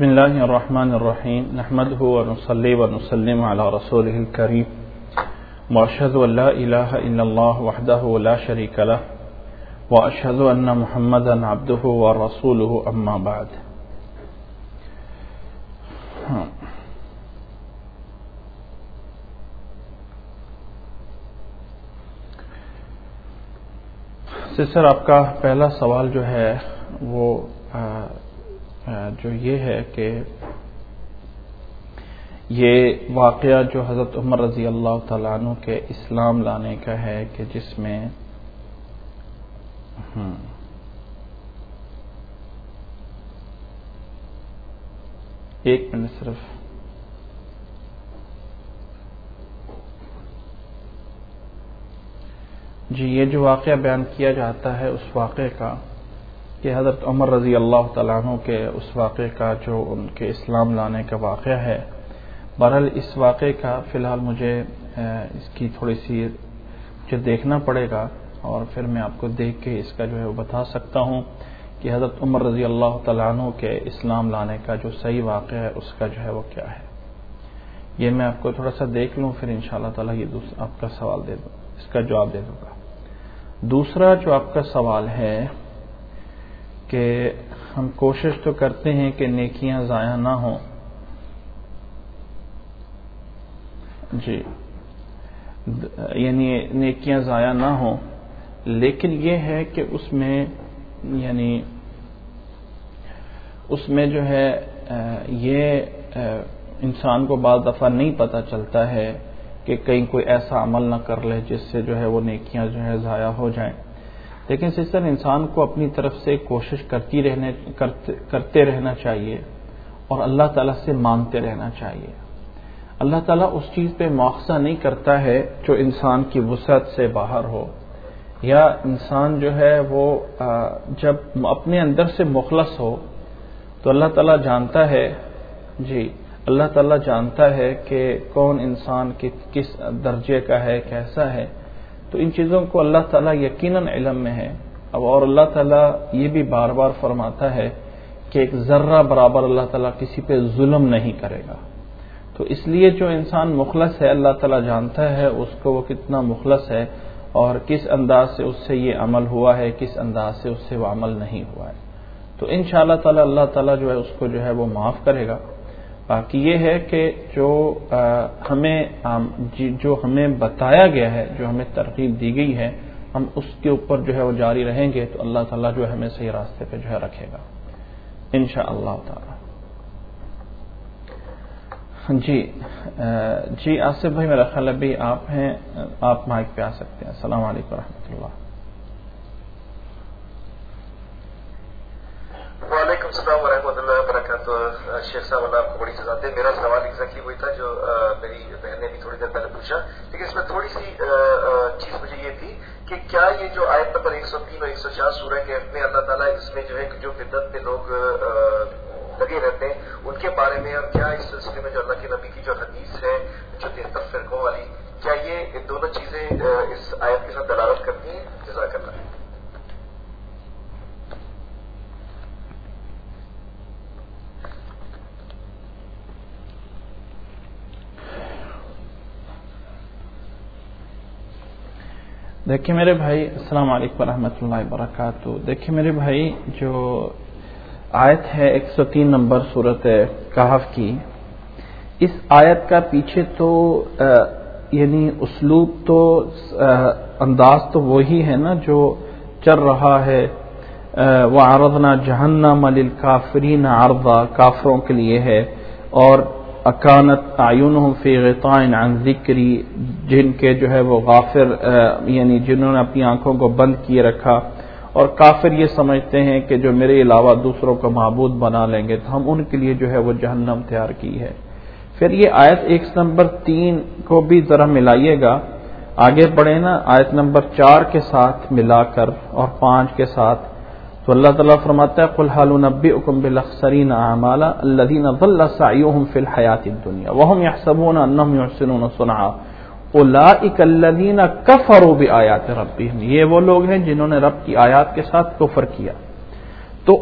بسم الله الرحمن الرحيم نحمده ونصلي ونسلم على رسوله الكريم وأشهد أن لا إله إلا الله وحده لا شريك له وأشهد أن محمدا عبده ورسوله أما بعد. سر آپ کا پہلا سوال جو ہے وہ جو یہ ہے کہ یہ واقعہ جو حضرت عمر رضی اللہ تعالیٰ عنہ کے اسلام لانے کا ہے کہ جس میں ایک منٹ صرف جی یہ جو واقعہ بیان کیا جاتا ہے اس واقعے کا کہ حضرت عمر رضی اللہ تعالیٰ عنہ کے اس واقعے کا جو ان کے اسلام لانے کا واقعہ ہے. بہرحال اس واقعے کا فی الحال مجھے اس کی تھوڑی سی مجھے دیکھنا پڑے گا اور پھر میں آپ کو دیکھ کے اس کا جو ہے وہ بتا سکتا ہوں کہ حضرت عمر رضی اللہ تعالیٰ عنہ کے اسلام لانے کا جو صحیح واقعہ ہے اس کا جو ہے وہ کیا ہے. یہ میں آپ کو تھوڑا سا دیکھ لوں پھر انشاءاللہ تعالیٰ یہ آپ کا سوال دے دوں اس کا جواب دے دوں گا. دوسرا جو آپ کا سوال ہے کہ ہم کوشش تو کرتے ہیں کہ نیکیاں ضائع نہ ہوں. جی یعنی نیکیاں ضائع نہ ہوں لیکن یہ ہے کہ اس میں یعنی اس میں جو ہے یہ انسان کو بعض دفعہ نہیں پتہ چلتا ہے کہ کہیں کوئی ایسا عمل نہ کر لے جس سے جو ہے وہ نیکیاں جو ہے ضائع ہو جائیں. لیکن سسٹر انسان کو اپنی طرف سے کوشش کرتے رہنا چاہیے اور اللہ تعالیٰ سے مانگتے رہنا چاہیے. اللہ تعالیٰ اس چیز پہ مواخذہ نہیں کرتا ہے جو انسان کی وسعت سے باہر ہو یا انسان جو ہے وہ جب اپنے اندر سے مخلص ہو تو اللہ تعالیٰ جانتا ہے جی اللہ تعالیٰ جانتا ہے کہ کون انسان کس درجے کا ہے کیسا ہے. تو ان چیزوں کو اللہ تعالیٰ یقیناً علم میں ہے. اب اور اللہ تعالیٰ یہ بھی بار بار فرماتا ہے کہ ایک ذرہ برابر اللہ تعالیٰ کسی پہ ظلم نہیں کرے گا. تو اس لیے جو انسان مخلص ہے اللہ تعالیٰ جانتا ہے اس کو وہ کتنا مخلص ہے اور کس انداز سے اس سے یہ عمل ہوا ہے کس انداز سے اس سے وہ عمل نہیں ہوا ہے. تو انشاءاللہ تعالیٰ اللہ تعالیٰ جو ہے اس کو جو ہے وہ معاف کرے گا. باقی یہ ہے کہ جو ہمیں بتایا گیا ہے جو ہمیں ترغیب دی گئی ہے ہم اس کے اوپر جو ہے وہ جاری رہیں گے تو اللہ تعالیٰ جو ہے ہمیں صحیح راستے پہ جو ہے رکھے گا انشاءاللہ تعالیٰ. جی آصف بھائی میرا خیال ابھی آپ ہیں آپ مائک پہ آ سکتے ہیں. السلام علیکم ورحمۃ اللہ. وعلیکم السلام ورحمۃ اللہ وبرکاتہ. شیخ صاحب اللہ آپ کو بڑی سزا دے. میرا سوال ایگزیکٹلی وہی تھا جو میری بہن نے بھی تھوڑی دیر پہلے پوچھا لیکن اس میں تھوڑی سی چیز مجھے یہ تھی کہ کیا یہ جو آیت نمبر 103 اور 104 سورہ کہف میں اللہ تعالیٰ اس میں جو ہے جو بدعت پہ لوگ لگے رہتے ہیں ان کے بارے میں اور کیا اس سلسلے میں جو اللہ کے نبی کی جو حدیث ہے جو 73 فرقوں والی کیا یہ دونوں چیزیں اس آیت کے ساتھ دلالت کرتی ہیں؟ جزاک اللہ. دیکھیں میرے بھائی السلام علیکم ورحمۃ اللہ وبرکاتہ. دیکھیں میرے بھائی جو آیت ہے 103 نمبر سورۃ کہف کی اس آیت کا پیچھے تو یعنی اسلوب تو انداز تو وہی ہے نا جو چل رہا ہے. وعرضنا جہنم للکافرین عرضا کافروں کے لیے ہے اور اکانت اعینہم فی غطاء عن ذکری جن کے جو ہے وہ غافر یعنی جنہوں نے اپنی آنکھوں کو بند کیے رکھا اور کافر یہ سمجھتے ہیں کہ جو میرے علاوہ دوسروں کو معبود بنا لیں گے تو ہم ان کے لیے جو ہے وہ جہنم تیار کی ہے. پھر یہ آیت 1 نمبر 3 کو بھی ذرا ملائیے گا آگے بڑھے نا آیت نمبر 4 کے ساتھ ملا کر اور 5 کے ساتھ تو اللہ تعالیٰ فرماتا ہے قل هل انبئکم بالاخسرین اعمالا الذین ضل سعیهم فی الحیاۃ الدنیا وهم یحسبون انهم یحسنون صنعا اولئک الذین کفروا بآیات ربهم. یہ وہ لوگ ہیں جنہوں نے رب کی آیات کے ساتھ کفر کیا. تو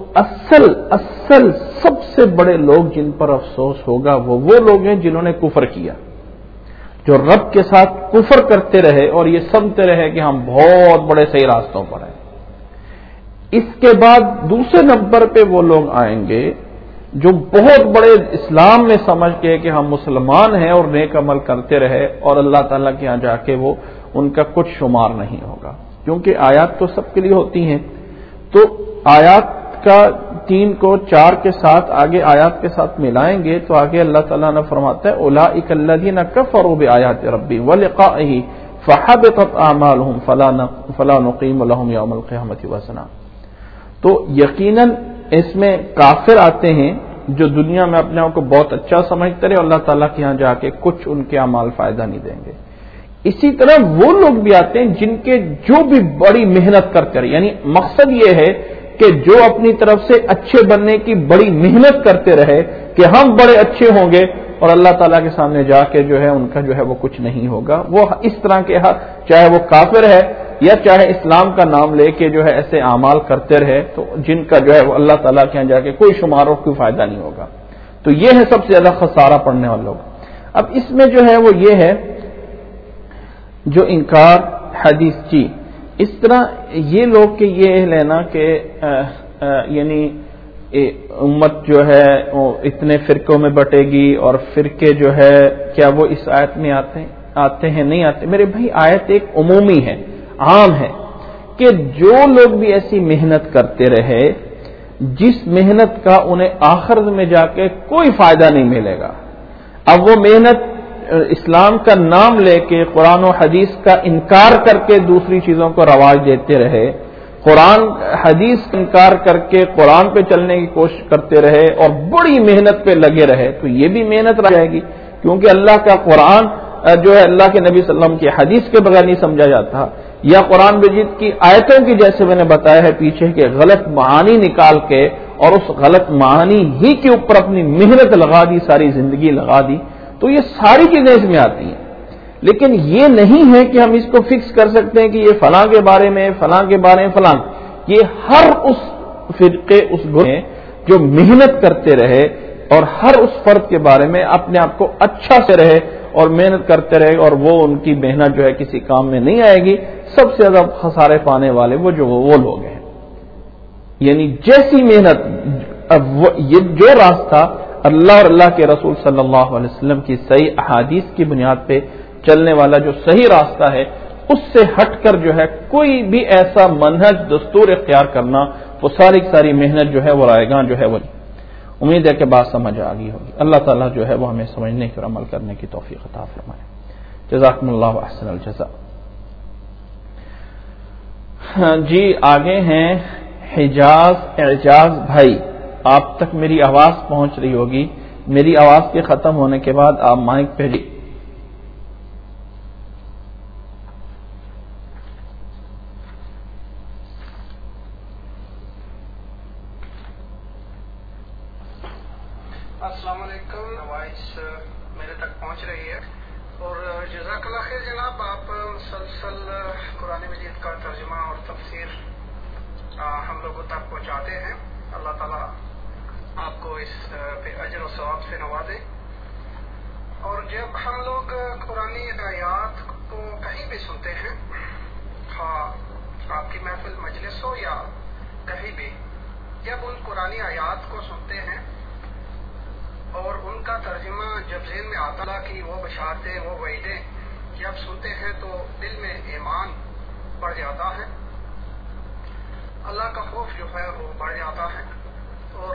اصل سب سے بڑے لوگ جن پر افسوس ہوگا وہ لوگ ہیں جنہوں نے کفر کیا، جو رب کے ساتھ کفر کرتے رہے اور یہ سمجھتے رہے کہ ہم بہت بڑے صحیح راستوں پر ہیں۔ اس کے بعد دوسرے نمبر پہ وہ لوگ آئیں گے جو بہت بڑے اسلام میں سمجھ کے کہ ہم مسلمان ہیں اور نیک عمل کرتے رہے، اور اللہ تعالیٰ کے ہاں جا کے وہ ان کا کچھ شمار نہیں ہوگا، کیونکہ آیات تو سب کے لیے ہوتی ہیں۔ تو آیات کا 3 کو 4 کے ساتھ آگے آیات کے ساتھ ملائیں گے تو آگے اللہ تعالیٰ نے فرماتا ہے اولئک الذین کفروا بآیات ربہم ولقائہ فحبطت اعمالہم فلا نقیم لہم یوم القیامۃ وزنا۔ تو یقیناً اس میں کافر آتے ہیں جو دنیا میں اپنے آپ کو بہت اچھا سمجھتے رہے، اللہ تعالیٰ کے یہاں جا کے کچھ ان کے اعمال فائدہ نہیں دیں گے۔ اسی طرح وہ لوگ بھی آتے ہیں جن کے جو بھی بڑی محنت کرتے رہے، یعنی مقصد یہ ہے کہ جو اپنی طرف سے اچھے بننے کی بڑی محنت کرتے رہے کہ ہم بڑے اچھے ہوں گے، اور اللہ تعالیٰ کے سامنے جا کے جو ہے ان کا جو ہے وہ کچھ نہیں ہوگا۔ وہ اس طرح کے چاہے وہ کافر ہے یا چاہے اسلام کا نام لے کے جو ہے ایسے اعمال کرتے رہے، تو جن کا جو ہے وہ اللہ تعالیٰ کے یہاں جا کے کوئی شمار اور کوئی فائدہ نہیں ہوگا۔ تو یہ ہے سب سے زیادہ خسارہ پڑنے والے لوگ۔ اب اس میں جو ہے وہ یہ ہے جو انکار حدیث کی، اس طرح یہ لوگ کہ یہ لینا کہ یعنی امت جو ہے وہ اتنے فرقوں میں بٹے گی، اور فرقے جو ہے کیا وہ اس آیت میں آتے ہیں نہیں آتے؟ میرے بھائی آیت ایک عمومی ہے، عام ہے کہ جو لوگ بھی ایسی محنت کرتے رہے جس محنت کا انہیں آخرت میں جا کے کوئی فائدہ نہیں ملے گا۔ اب وہ محنت اسلام کا نام لے کے قرآن و حدیث کا انکار کر کے دوسری چیزوں کو رواج دیتے رہے، قرآن حدیث کا انکار کر کے قرآن پہ چلنے کی کوشش کرتے رہے اور بڑی محنت پہ لگے رہے، تو یہ بھی محنت رہ جائے گی، کیونکہ اللہ کا قرآن جو ہے اللہ کے نبی صلی اللہ علیہ وسلم کی حدیث کے بغیر نہیں سمجھا جاتا، یا قرآن مجید کی آیتوں کی جیسے میں نے بتایا ہے پیچھے کے غلط معانی نکال کے اور اس غلط معانی ہی کے اوپر اپنی محنت لگا دی، ساری زندگی لگا دی، تو یہ ساری چیزیں اس میں آتی ہیں۔ لیکن یہ نہیں ہے کہ ہم اس کو فکس کر سکتے ہیں کہ یہ فلاں کے بارے میں، فلاں کے بارے میں، فلاں، یہ ہر اس فرقے اس گروہ جو محنت کرتے رہے اور ہر اس فرد کے بارے میں اپنے آپ کو اچھا سے رہے اور محنت کرتے رہے، اور وہ ان کی محنت جو ہے کسی کام میں نہیں آئے گی، سب سے زیادہ خسارے پانے والے وہ لوگ ہیں۔ یعنی جیسی محنت، یہ جو راستہ اللہ اور اللہ کے رسول صلی اللہ علیہ وسلم کی صحیح احادیث کی بنیاد پہ چلنے والا جو صحیح راستہ ہے، اس سے ہٹ کر جو ہے کوئی بھی ایسا منہج دستور اختیار کرنا، وہ ساری ساری محنت جو ہے وہ رائے گاں جو ہے وہ نہیں۔ امید ہے کہ بات سمجھ آ گئی ہوگی۔ اللہ تعالیٰ جو ہے وہ ہمیں سمجھنے اور عمل کرنے کی توفیق عطا فرمائے۔ جزاکم اللہ احسن الجزاء۔ جی آگے ہیں حجاز اعجاز بھائی، آپ تک میری آواز پہنچ رہی ہوگی، میری آواز کے ختم ہونے کے بعد آپ مائک پہ السلام علیکم، وائس میرے تک پہنچ رہی ہے؟ اور جزاک اللہ خیر جناب، آپ مسلسل قرآن مجید کا ترجمہ اور تفسیر ہم لوگوں تک پہنچاتے ہیں۔ اللہ تعالیٰ آپ کو اس پہ اجر و ثواب سے نوازے۔ اور جب ہم لوگ قرآن آیات کو کہیں بھی سنتے ہیں، خواہ آپ کی محفل مجلس ہو یا کہیں بھی، جب ان قرآن آیات کو سنتے ہیں اور ان کا ترجمہ جب ذہن میں آتا ہے کہ وہ بشارتیں، وہ وعیدیں جب سنتے ہیں تو دل میں ایمان بڑھ جاتا ہے، اللہ کا خوف جو ہے وہ بڑھ جاتا ہے، اور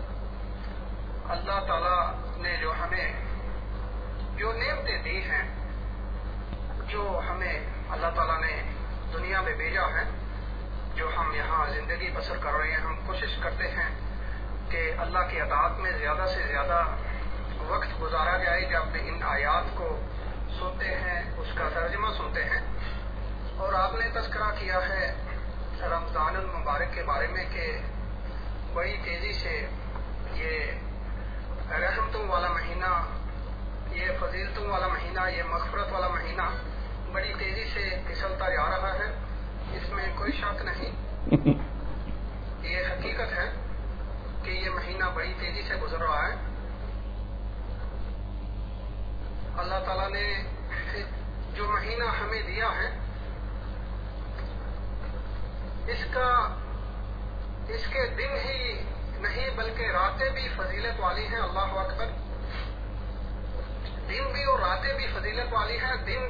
اللہ تعالیٰ نے جو ہمیں جو نعمتیں دی ہیں، جو ہمیں اللہ تعالیٰ نے دنیا میں بھیجا ہے، جو ہم یہاں زندگی بسر کر رہے ہیں، ہم کوشش کرتے ہیں کہ اللہ کی اطاعت میں زیادہ سے زیادہ وقت گزارا جائے۔ جب ان آیات کو سنتے ہیں، اس کا ترجمہ سنتے ہیں، اور آپ نے تذکرہ کیا ہے رمضان المبارک کے بارے میں کہ بڑی تیزی سے یہ رحمتوں والا مہینہ، یہ فضیلتوں والا مہینہ، یہ مغفرت والا مہینہ بڑی تیزی سے پھسلتا جا رہا ہے، اس میں کوئی شک نہیں۔ یہ حقیقت ہے کہ یہ مہینہ بڑی تیزی سے گزر رہا ہے. اللہ تعالیٰ نے جو مہینہ ہمیں دیا ہے اس کے دن ہی نہیں بلکہ راتیں بھی فضیلت والی ہیں. اللہ اکبر. دن بھی اور راتیں بھی فضیلت والی ہیں. دن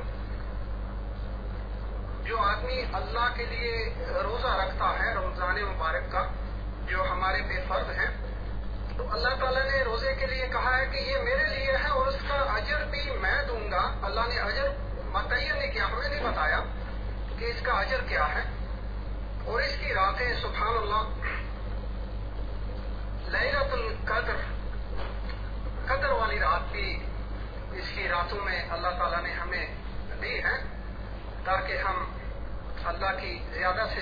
جو آدمی اللہ کے لیے روزہ رکھتا ہے رمضان مبارک کا جو ہمارے پہ فرض ہے تو اللہ تعالیٰ نے روزے کے لیے کہا ہے کہ یہ میرے لیے ہے اور اس کا اجر بھی میں دوں گا. اللہ نے اجر متعین نہیں کیا, ہمیں نہیں بتایا کہ اس کا اجر کیا ہے. اور اس کی راتیں سبحان اللہ لیلۃ القدر قدر والی رات بھی اس کی راتوں میں اللہ تعالیٰ نے ہمیں دی ہے تاکہ ہم اللہ کی زیادہ سے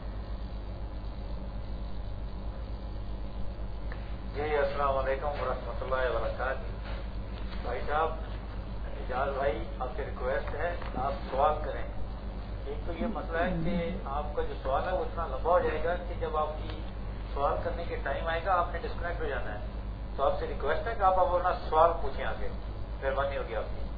جی السلام علیکم ورحمۃ اللہ وبرکاتہ. بھائی صاحب اعجاز بھائی آپ سے ریکویسٹ ہے آپ سوال کریں. ایک تو یہ مسئلہ ہے کہ آپ کا جو سوال ہے وہ اتنا لمبا ہو جائے گا کہ جب آپ کی سوال کرنے کے ٹائم آئے گا آپ نے ڈسکنیکٹ ہو جانا ہے. تو آپ سے ریکویسٹ ہے کہ آپ اپنا سوال پوچھیں آگے. مہربانی ہوگی آپ کی.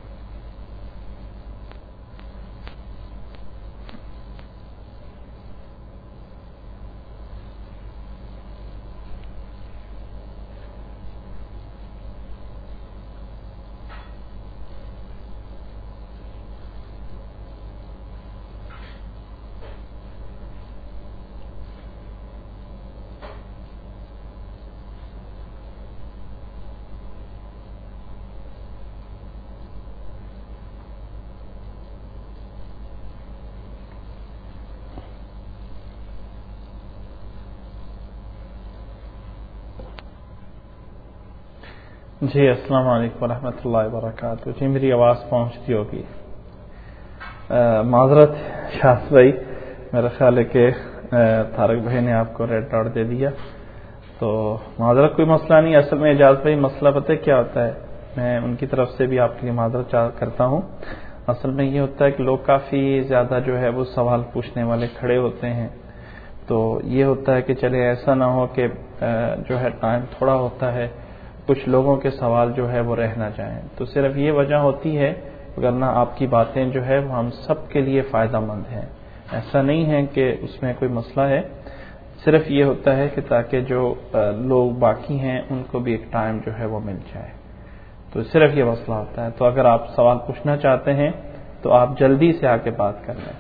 جی السلام علیکم ورحمۃ اللہ وبرکاتہ. جی میری آواز پہنچتی ہوگی. معذرت شاہد بھائی, میرا خیال ہے کہ طارق بھائی نے آپ کو ریڈ ڈاٹ دے دیا تو معذرت, کوئی مسئلہ نہیں. اصل میں اعجاز بھائی مسئلہ پتہ کیا ہوتا ہے, میں ان کی طرف سے بھی آپ کے لیے معذرت کرتا ہوں. اصل میں یہ ہوتا ہے کہ لوگ کافی زیادہ جو ہے وہ سوال پوچھنے والے کھڑے ہوتے ہیں تو یہ ہوتا ہے کہ چلے ایسا نہ ہو کہ جو ہے ٹائم تھوڑا ہوتا ہے کچھ لوگوں کے سوال جو ہے وہ رہ نہ جائیں. تو صرف یہ وجہ ہوتی ہے, ورنہ آپ کی باتیں جو ہے وہ ہم سب کے لیے فائدہ مند ہیں. ایسا نہیں ہے کہ اس میں کوئی مسئلہ ہے, صرف یہ ہوتا ہے کہ تاکہ جو لوگ باقی ہیں ان کو بھی ایک ٹائم جو ہے وہ مل جائے. تو صرف یہ مسئلہ ہوتا ہے. تو اگر آپ سوال پوچھنا چاہتے ہیں تو آپ جلدی سے آ کے بات کر لیں.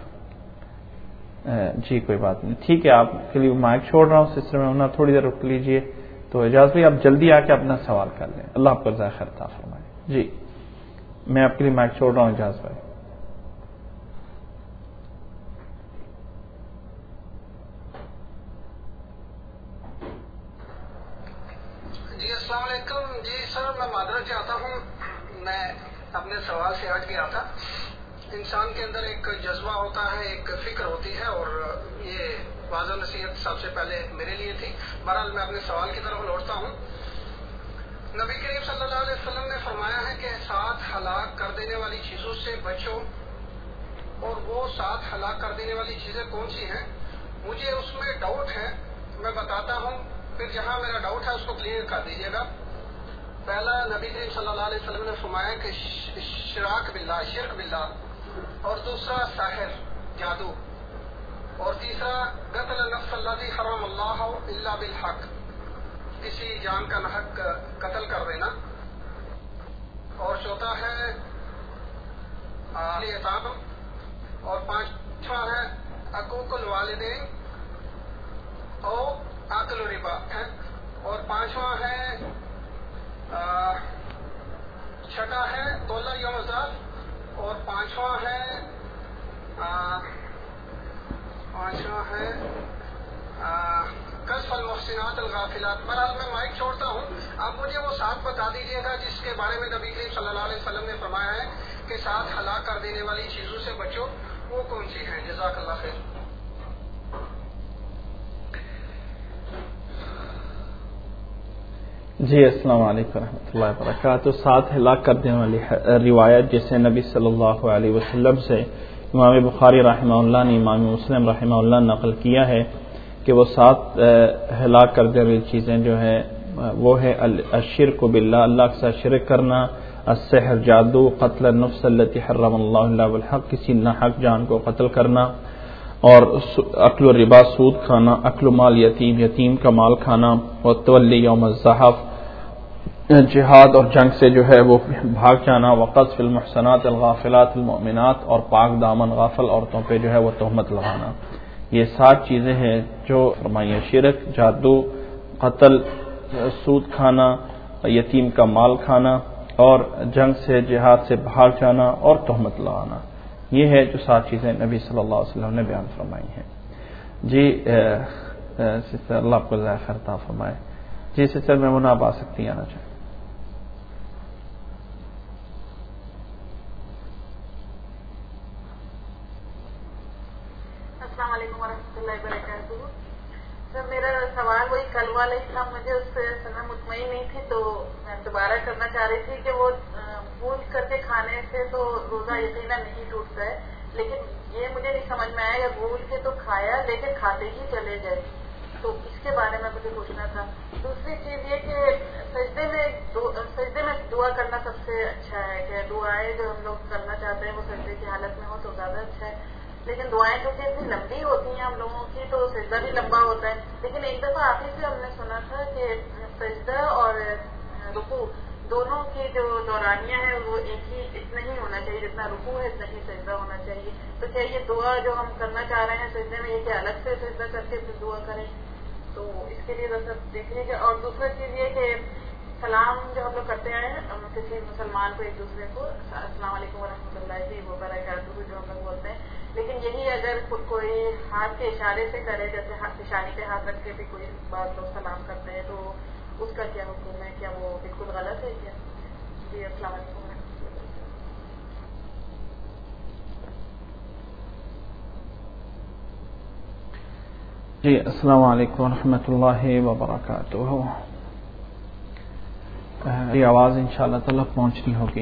جی کوئی بات نہیں, ٹھیک ہے. آپ کے لیے مائک چھوڑ رہا ہوں سسٹر میں ہونا, تھوڑی دیر رک لیجئے. تو اعجاز بھائی آپ جلدی آ کے اپنا سوال کر لیں. اللہ آپ کو جزائے خیر عطا فرمائے. جی میں آپ کے لیے مائک چھوڑ رہا ہوں اعجاز بھائی. جی السلام علیکم. جی سر میں معذرت چاہتا ہوں, میں اپنے سوال سے ہٹ گیا تھا. انسان کے اندر ایک جذبہ ہوتا ہے, ایک فکر ہوتی ہے, اور یہ واضح نصیحت سب سے پہلے میرے لیے تھی. بہرحال میں اپنے سوال کی طرف لوٹتا ہوں. نبی کریم صلی اللہ علیہ وسلم نے فرمایا ہے کہ 7 ہلاک کر دینے والی چیزوں سے بچو, اور وہ 7 ہلاک کر دینے والی چیزیں کون سی ہیں؟ مجھے اس میں ڈاؤٹ ہے, میں بتاتا ہوں, پھر جہاں میرا ڈاؤٹ ہے اس کو کلیئر کر دیجیے گا. پہلا نبی کریم صلی اللہ علیہ وسلم نے فرمایا کہ شرک باللہ, اور دوسرا سحر جادو, اور تیسرا قتل النفس الذی حرم اللہ الا بالحق, کسی جان کا ناحق قتل کر دینا, اور چوتھا ہے اطاعت, اور پانچواں ہے حقوق الوالدین اور اکل ربا ہے, اور پانچواں ہے چھٹا ہے تولہ یوم الزاد, اور پانچواں ہے قذف المحسنات الغافلات. بہرحال میں مائک چھوڑتا ہوں. آپ مجھے وہ 7 بتا دیجیے گا جس کے بارے میں نبی کریم صلی اللہ علیہ وسلم نے فرمایا ہے کہ 7 ہلاک کر دینے والی چیزوں سے بچو, وہ کون سی ہیں؟ جزاک اللہ خیر. جی السلام علیکم ورحمۃ اللہ وبرکاتہ. 7 ہلاک کر دینے والی روایت جسے نبی صلی اللہ علیہ وسلم سے امام بخاری رحمہ اللہ نے امام مسلم رحمہ اللہ نقل کیا ہے کہ وہ 7 ہلاک کر دے رہی چیزیں جو ہیں وہ ہے الشرک باللہ، اللہ کے ساتھ شرک کرنا، السحر جادو، قتل النفس التي حرم اللہ الا بالحق، کسی ناحق جان کو قتل کرنا، اور اکل الربا سود کھانا، اکل مال یتیم، یتیم کا مال کھانا، اور تولی یوم الزحف، جہاد اور جنگ سے جو ہے وہ بھاگ جانا، وقذف المحصنات الغافلات المؤمنات، اور پاک دامن غافل عورتوں پہ جو ہے وہ تہمت لگانا. یہ 7 چیزیں ہیں جو فرمائیے شرک، جادو، قتل، سود کھانا، یتیم کا مال کھانا، اور جنگ سے جہاد سے بھاگ جانا، اور تہمت لگانا. یہ ہے جو 7 چیزیں نبی صلی اللہ علیہ وسلم نے بیان فرمائی ہیں. جی سسٹر اللہ آپ کو جزائے خیر عطا فرمائے. جی سسٹر میمونہ آپ آ سکتی ہیں، آنا چاہیں. السلام علیکم ورحمۃ اللہ وبرکاتہ. سر میرا سوال وہی کل والا ہی تھا، مجھے اس سے میں مطمئن نہیں تھی تو میں دوبارہ کرنا چاہ رہی تھی کہ وہ بھول کر کے کھانے سے تو روزہ یقیناً نہیں ٹوٹتا ہے، لیکن یہ مجھے نہیں سمجھ میں آیا کہ بھول کے تو کھایا لیکن کھاتے ہی چلے گئے، تو اس کے بارے میں مجھے پوچھنا تھا. دوسری چیز یہ کہ سجدے میں دعا کرنا سب سے اچھا ہے، کہ دعائیں جو ہم لوگ کرنا چاہتے ہیں وہ سجدے کی حالت میں ہو تو زیادہ اچھا ہے. لیکن دعائیں چونکہ اتنی لمبی ہوتی ہیں ہم لوگوں کی تو سجدہ بھی لمبا ہوتا ہے. لیکن ایک دفعہ آپ ہی سے ہم نے سنا تھا کہ سجدہ اور رکوع دونوں کی جو دورانیہ ہے وہ اتنا ہی ہونا چاہیے، جتنا رکوع ہے اتنا ہی سجدہ ہونا چاہیے. تو کیا یہ دعا جو ہم کرنا چاہ رہے ہیں سجدے میں یہ کہ الگ سے سجدہ کر کے پھر دعا کریں؟ تو اس کے لیے ذرا دیکھ لیجیے. اور دوسرا چیز یہ کہ سلام جو ہم لوگ کرتے ہیں کسی مسلمان کو ایک دوسرے کو السلام علیکم ورحمۃ اللہ وبرکاتہ جو ہم لوگ بولتے ہیں، لیکن یہی اگر کوئی ہاتھ کے اشارے سے کرے، جیسے پیشانی پہ ہاتھ رکھ کے بھی کوئی بات لوگ سلام کرتے ہیں، تو اس کا کیا حکم ہے؟ کیا وہ بالکل غلط ہے کیا؟ جی السلام علیکم ورحمۃ اللہ. جی السلام علیکم ورحمۃ اللہ وبرکاتہ. یہ آواز انشاءاللہ تعالی پہنچنی ہوگی.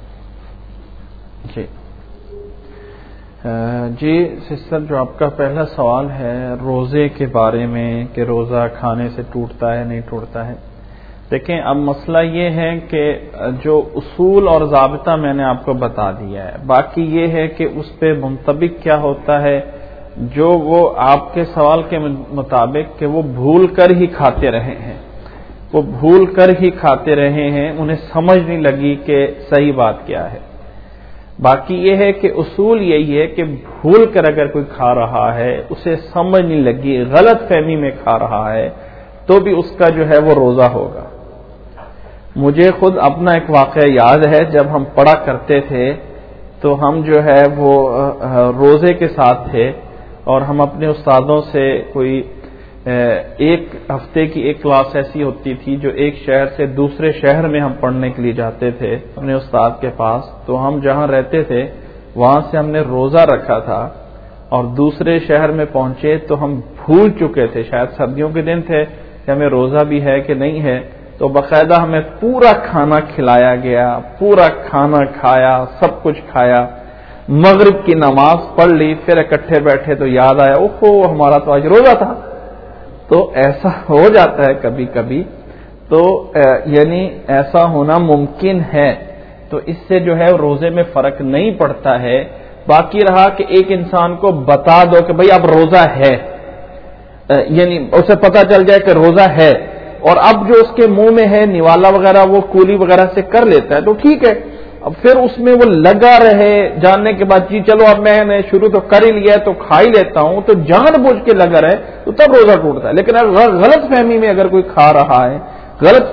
جی سسٹر جو آپ کا پہلا سوال ہے روزے کے بارے میں کہ روزہ کھانے سے ٹوٹتا ہے نہیں ٹوٹتا ہے، دیکھیں اب مسئلہ یہ ہے کہ جو اصول اور ضابطہ میں نے آپ کو بتا دیا ہے، باقی یہ ہے کہ اس پہ منطبق کیا ہوتا ہے جو وہ آپ کے سوال کے مطابق کہ وہ بھول کر ہی کھاتے رہے ہیں، وہ بھول کر ہی کھاتے رہے ہیں، انہیں سمجھ نہیں لگی کہ صحیح بات کیا ہے. باقی یہ ہے کہ اصول یہی ہے کہ بھول کر اگر کوئی کھا رہا ہے، اسے سمجھ نہیں لگی، غلط فہمی میں کھا رہا ہے، تو بھی اس کا جو ہے وہ روزہ ہوگا. مجھے خود اپنا ایک واقعہ یاد ہے، جب ہم پڑھا کرتے تھے تو ہم جو ہے وہ روزے کے ساتھ تھے اور ہم اپنے استادوں سے کوئی ایک ہفتے کی ایک کلاس ایسی ہوتی تھی جو ایک شہر سے دوسرے شہر میں ہم پڑھنے کے لیے جاتے تھے اپنے استاد کے پاس. تو ہم جہاں رہتے تھے وہاں سے ہم نے روزہ رکھا تھا اور دوسرے شہر میں پہنچے تو ہم بھول چکے تھے، شاید سردیوں کے دن تھے کہ ہمیں روزہ بھی ہے کہ نہیں ہے. تو باقاعدہ ہمیں پورا کھانا کھلایا گیا، پورا کھانا کھایا، سب کچھ کھایا، مغرب کی نماز پڑھ لی، پھر اکٹھے بیٹھے تو یاد آیا اوہو ہمارا تو آج روزہ تھا. تو ایسا ہو جاتا ہے کبھی کبھی، تو یعنی ایسا ہونا ممکن ہے. تو اس سے جو ہے روزے میں فرق نہیں پڑتا ہے. باقی رہا کہ ایک انسان کو بتا دو کہ بھئی اب روزہ ہے، یعنی اسے پتا چل جائے کہ روزہ ہے، اور اب جو اس کے منہ میں ہے نوالا وغیرہ وہ کولی وغیرہ سے کر لیتا ہے تو ٹھیک ہے. اب پھر اس میں وہ لگا رہے جاننے کے بعد جی چلو اب میں نے شروع تو کر ہی لیا تو کھا ہی لیتا ہوں، تو جان بوجھ کے لگا رہے تو تب روزہ ٹوٹتا ہے. لیکن غلط فہمی میں اگر کوئی کھا رہا ہے، غلط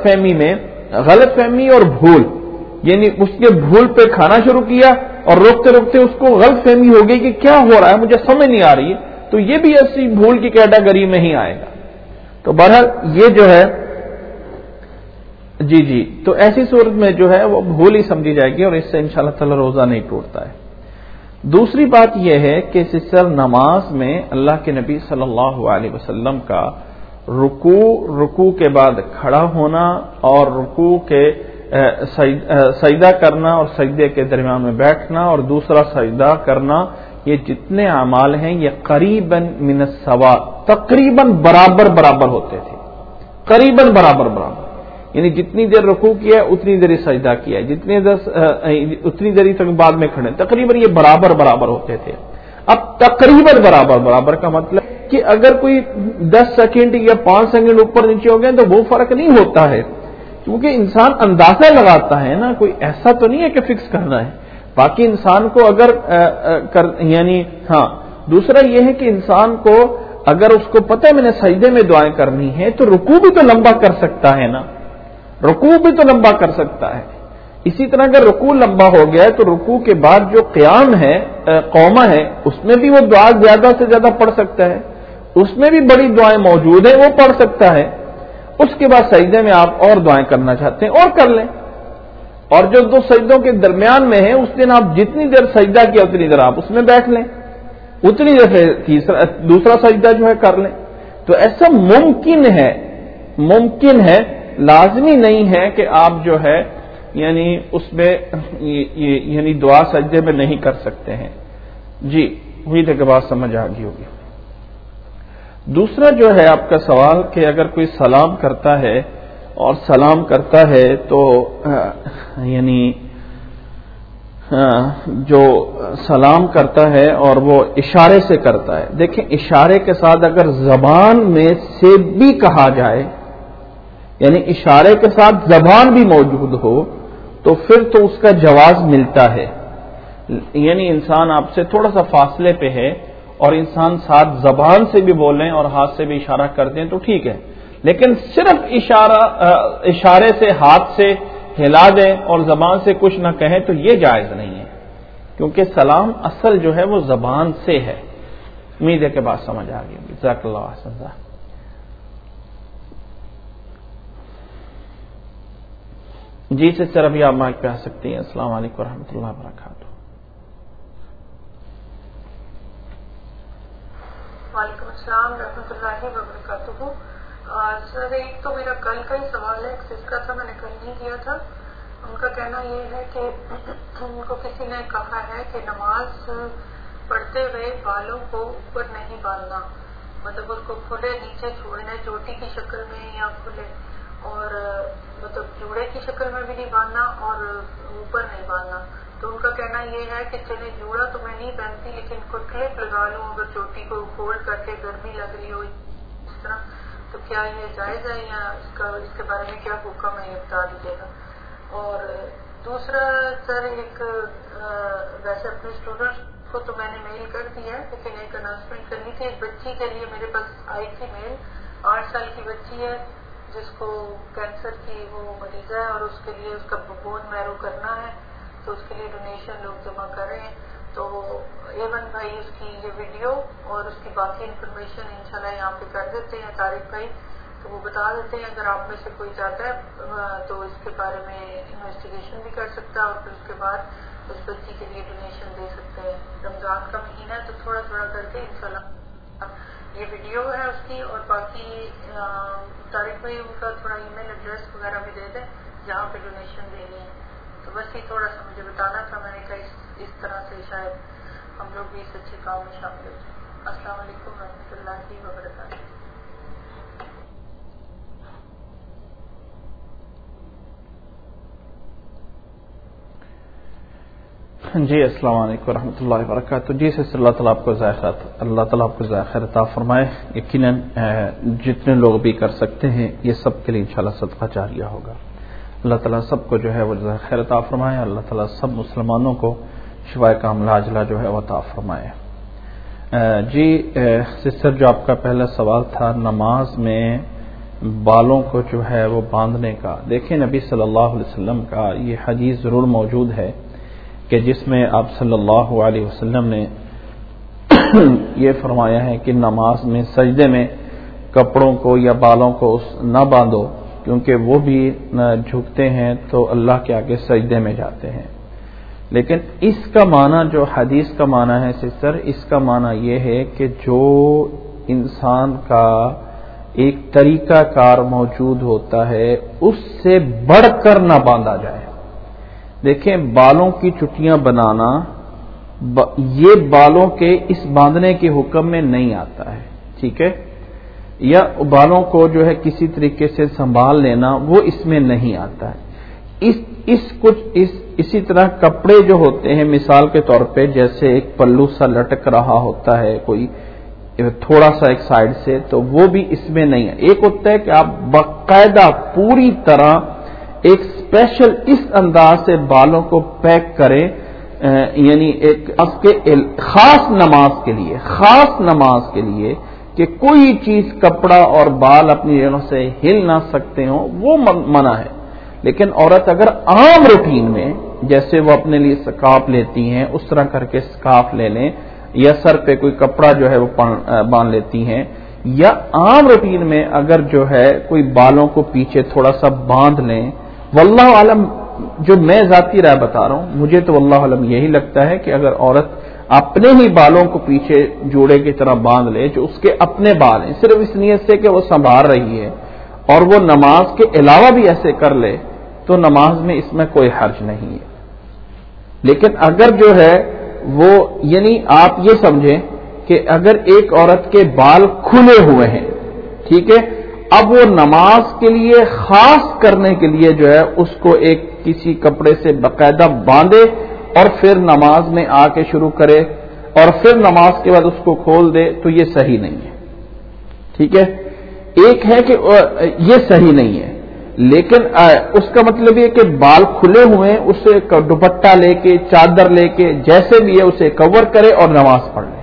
فہمی اور بھول، یعنی اس کے بھول پہ کھانا شروع کیا اور روکتے روکتے اس کو غلط فہمی ہو گئی کہ کیا ہو رہا ہے مجھے سمجھ نہیں آ رہی ہے، تو یہ بھی ایسی بھول کی کیٹیگری میں ہی آئے گا. تو بہرحال یہ جو ہے جی تو ایسی صورت میں جو ہے وہ بھول ہی سمجھی جائے گی اور اس سے انشاءاللہ تعالی روزہ نہیں ٹوٹتا ہے. دوسری بات یہ ہے کہ سسر نماز میں اللہ کے نبی صلی اللہ علیہ وسلم کا رکوع کے بعد کھڑا ہونا اور رکوع کے سجدہ کرنا اور سجدے کے درمیان میں بیٹھنا اور دوسرا سجدہ کرنا، یہ جتنے اعمال ہیں یہ قریباً من السوا، تقریباً برابر برابر ہوتے تھے، قریباً برابر برابر، یعنی جتنی دیر رکوع کیا اتنی دیر سجدہ کیا، اتنی دیر تک بعد میں کھڑے، تقریباً یہ برابر برابر ہوتے تھے۔ اب تقریباً برابر برابر کا مطلب کہ اگر کوئی 10 سیکنڈ یا 5 سیکنڈ اوپر نیچے ہو گئے تو وہ فرق نہیں ہوتا ہے، کیونکہ انسان اندازہ لگاتا ہے نا، کوئی ایسا تو نہیں ہے کہ فکس کرنا ہے۔ باقی انسان کو اگر یعنی ہاں دوسرا یہ ہے کہ انسان کو اگر اس کو پتہ ہے میں نے سجدے میں دعائیں کرنی ہے تو رکوع بھی تو لمبا کر سکتا ہے نا، رکوع بھی تو لمبا کر سکتا ہے۔ اسی طرح اگر رکوع لمبا ہو گیا ہے تو رکوع کے بعد جو قیام ہے، قومہ ہے، اس میں بھی وہ دعا زیادہ سے زیادہ پڑھ سکتا ہے، اس میں بھی بڑی دعائیں موجود ہیں وہ پڑھ سکتا ہے۔ اس کے بعد سجدے میں آپ اور دعائیں کرنا چاہتے ہیں اور کر لیں، اور جو 2 سجدوں کے درمیان میں ہے اس دن آپ جتنی دیر سجدہ کیا اتنی دیر آپ اس میں بیٹھ لیں، اتنی دیر دوسرا سجدہ جو ہے کر لیں۔ تو ایسا ممکن ہے، لازمی نہیں ہے کہ آپ جو ہے یعنی اس میں یعنی دعا سجدے میں نہیں کر سکتے ہیں۔ جی امید ہے کہ بات سمجھ آ گئی ہوگی۔ دوسرا جو ہے آپ کا سوال کہ اگر کوئی سلام کرتا ہے اور سلام کرتا ہے تو یعنی جو سلام کرتا ہے اور وہ اشارے سے کرتا ہے، دیکھیں اشارے کے ساتھ اگر زبان میں سے بھی کہا جائے، یعنی اشارے کے ساتھ زبان بھی موجود ہو تو پھر تو اس کا جواز ملتا ہے، یعنی انسان آپ سے تھوڑا سا فاصلے پہ ہے اور انسان ساتھ زبان سے بھی بولیں اور ہاتھ سے بھی اشارہ کر دیں تو ٹھیک ہے، لیکن صرف اشارے سے ہاتھ سے ہلا دیں اور زبان سے کچھ نہ کہیں تو یہ جائز نہیں ہے، کیونکہ سلام اصل جو ہے وہ زبان سے ہے۔ امید ہے کہ بات سمجھ آ گئی۔ جزاک اللہ احسن۔ جی سسٹر ابھی آپ مائک پہ آ سکتی ہیں۔ السلام علیکم ورحمۃ اللہ وبرکاتہ۔ وعلیکم السلام ورحمۃ اللہ وبرکاتہ۔ سر ایک تو میرا کل کا ہی سوال ہے، ایک سسٹر تھا میں نے کل نہیں کیا تھا، ان کا کہنا یہ ہے کہ ان کو کسی نے کہا ہے کہ نماز پڑھتے ہوئے بالوں کو اوپر نہیں باندھنا، مطلب اس کو کھلے نیچے چھوڑنا، چوٹی کی شکل میں یا کھلے، اور مطلب جوڑے کی شکل میں بھی نہیں باندھنا اور اوپر نہیں باندھنا۔ تو ان کا کہنا یہ ہے کہ چلے جوڑا تو میں نہیں پہنتی لیکن کوئی کلپ لگا لوں اگر چوٹی کو فولڈ کر کے گرمی لگ رہی ہو اس طرح، تو کیا یہ جائز ہے یا اس کے بارے میں کیا حکم ہے یہ بتا دیجیے گا۔ اور دوسرا سر ایک ویسے اپنے اسٹوڈنٹ کو تو میں نے میل کر دیا ہے لیکن ایک اناؤنسمنٹ کرنی تھی، ایک بچی کے لیے میرے پاس آئی تھی میل، 8 سال کی بچی ہے جس کو کینسر کی وہ مریض ہے اور اس کے لیے اس کا بون میرو کرنا ہے، تو اس کے لیے ڈونیشن لوگ جمع کر رہے ہیں، تو ایون بھائی اس کی یہ ویڈیو اور اس کی باقی انفارمیشن انشاءاللہ یہاں پہ کر دیتے ہیں، طارق بھائی تو وہ بتا دیتے ہیں، اگر آپ میں سے کوئی چاہتا ہے تو اس کے بارے میں انویسٹیگیشن بھی کر سکتا ہے اور پھر اس کے بعد اس بچی کے لیے ڈونیشن دے سکتے ہیں۔ رمضان کا مہینہ ہے تو تھوڑا تھوڑا کر کے انشاءاللہ یہ ویڈیو ہے اس کی، اور باقی طارق بھائی ان کا تھوڑا ای میل ایڈریس وغیرہ بھی دے دیں جہاں پہ ڈونیشن دینی ہے، تو بس یہ تھوڑا سا مجھے بتانا تھا، میں نے کہا اس طرح سے شاید ہم لوگ بھی اس اچھے کام میں شامل ہو جائیں۔ السلام علیکم ورحمۃ اللہ وبرکاتہ۔ جی السلام علیکم ورحمۃ اللہ وبرکاتہ۔ جی سر اللہ تعالیٰ آپ کو اللہ تعالیٰ آپ کو خیر عطا فرمائے۔ یقیناً جتنے لوگ بھی کر سکتے ہیں یہ سب کے لیے انشاءاللہ صدقہ جاریہ ہوگا۔ اللہ تعالیٰ سب کو جو ہے وہ خیر عطا فرمائے، اللہ تعالیٰ سب مسلمانوں کو شفائے کاملہ عاجلہ جو ہے وہ عطا فرمائے۔ جی سسٹر جو آپ کا پہلا سوال تھا نماز میں بالوں کو جو ہے وہ باندھنے کا، دیکھیں نبی صلی اللہ علیہ وسلم کا یہ حدیث ضرور موجود ہے کہ جس میں آپ صلی اللہ علیہ وسلم نے یہ فرمایا ہے کہ نماز میں سجدے میں کپڑوں کو یا بالوں کو نہ باندھو کیونکہ وہ بھی جھکتے ہیں تو اللہ کے آگے سجدے میں جاتے ہیں۔ لیکن اس کا معنی جو حدیث کا معنی ہے سسٹر، اس کا معنی یہ ہے کہ جو انسان کا ایک طریقہ کار موجود ہوتا ہے اس سے بڑھ کر نہ باندھا جائے۔ دیکھیں بالوں کی چٹیاں بنانا یہ بالوں کے اس باندھنے کے حکم میں نہیں آتا ہے، ٹھیک ہے، یا بالوں کو جو ہے کسی طریقے سے سنبھال لینا وہ اس میں نہیں آتا ہے۔ اسی طرح کپڑے جو ہوتے ہیں، مثال کے طور پہ جیسے ایک پلو سا لٹک رہا ہوتا ہے کوئی تھوڑا سا ایک سائڈ سے، تو وہ بھی اس میں نہیں ہے۔ ایک ہوتا ہے کہ آپ باقاعدہ پوری طرح ایک اسپیشل اس انداز سے بالوں کو پیک کریں، یعنی ایک خاص نماز کے لیے کہ کوئی چیز کپڑا اور بال اپنی جگہ سے ہل نہ سکتے ہوں، وہ منع ہے۔ لیکن عورت اگر عام روٹین میں جیسے وہ اپنے لیے سکارف لیتی ہیں اس طرح کر کے سکارف لے لیں، یا سر پہ کوئی کپڑا جو ہے وہ باندھ لیتی ہیں، یا عام روٹین میں اگر جو ہے کوئی بالوں کو پیچھے تھوڑا سا باندھ لیں، واللہ عالم جو میں ذاتی رائے بتا رہا ہوں، مجھے تو واللہ عالم یہی لگتا ہے کہ اگر عورت اپنے ہی بالوں کو پیچھے جوڑے کی طرح باندھ لے جو اس کے اپنے بال ہیں، صرف اس نیت سے کہ وہ سنبھال رہی ہے، اور وہ نماز کے علاوہ بھی ایسے کر لے تو نماز میں اس میں کوئی حرج نہیں ہے۔ لیکن اگر جو ہے وہ یعنی آپ یہ سمجھیں کہ اگر ایک عورت کے بال کھلے ہوئے ہیں، ٹھیک ہے، اب وہ نماز کے لیے خاص کرنے کے لیے جو ہے اس کو ایک کسی کپڑے سے باقاعدہ باندھے اور پھر نماز میں آ کے شروع کرے اور پھر نماز کے بعد اس کو کھول دے، تو یہ صحیح نہیں ہے، ٹھیک ہے۔ ایک ہے کہ یہ صحیح نہیں ہے، لیکن اس کا مطلب یہ کہ بال کھلے ہوئے ہیں، اسے دوپٹہ لے کے چادر لے کے جیسے بھی ہے اسے کور کرے اور نماز پڑھ لے۔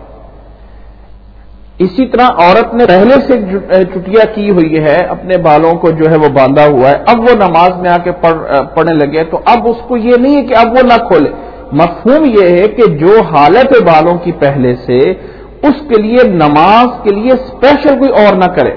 اسی طرح عورت نے پہلے سے چٹیا کی ہوئی ہے، اپنے بالوں کو جو ہے وہ باندھا ہوا ہے، اب وہ نماز میں آ کے پڑھنے لگے تو اب اس کو یہ نہیں ہے کہ اب وہ نہ کھولے۔ مفہوم یہ ہے کہ جو حالت بالوں کی پہلے سے، اس کے لیے نماز کے لیے اسپیشل کوئی اور نہ کرے،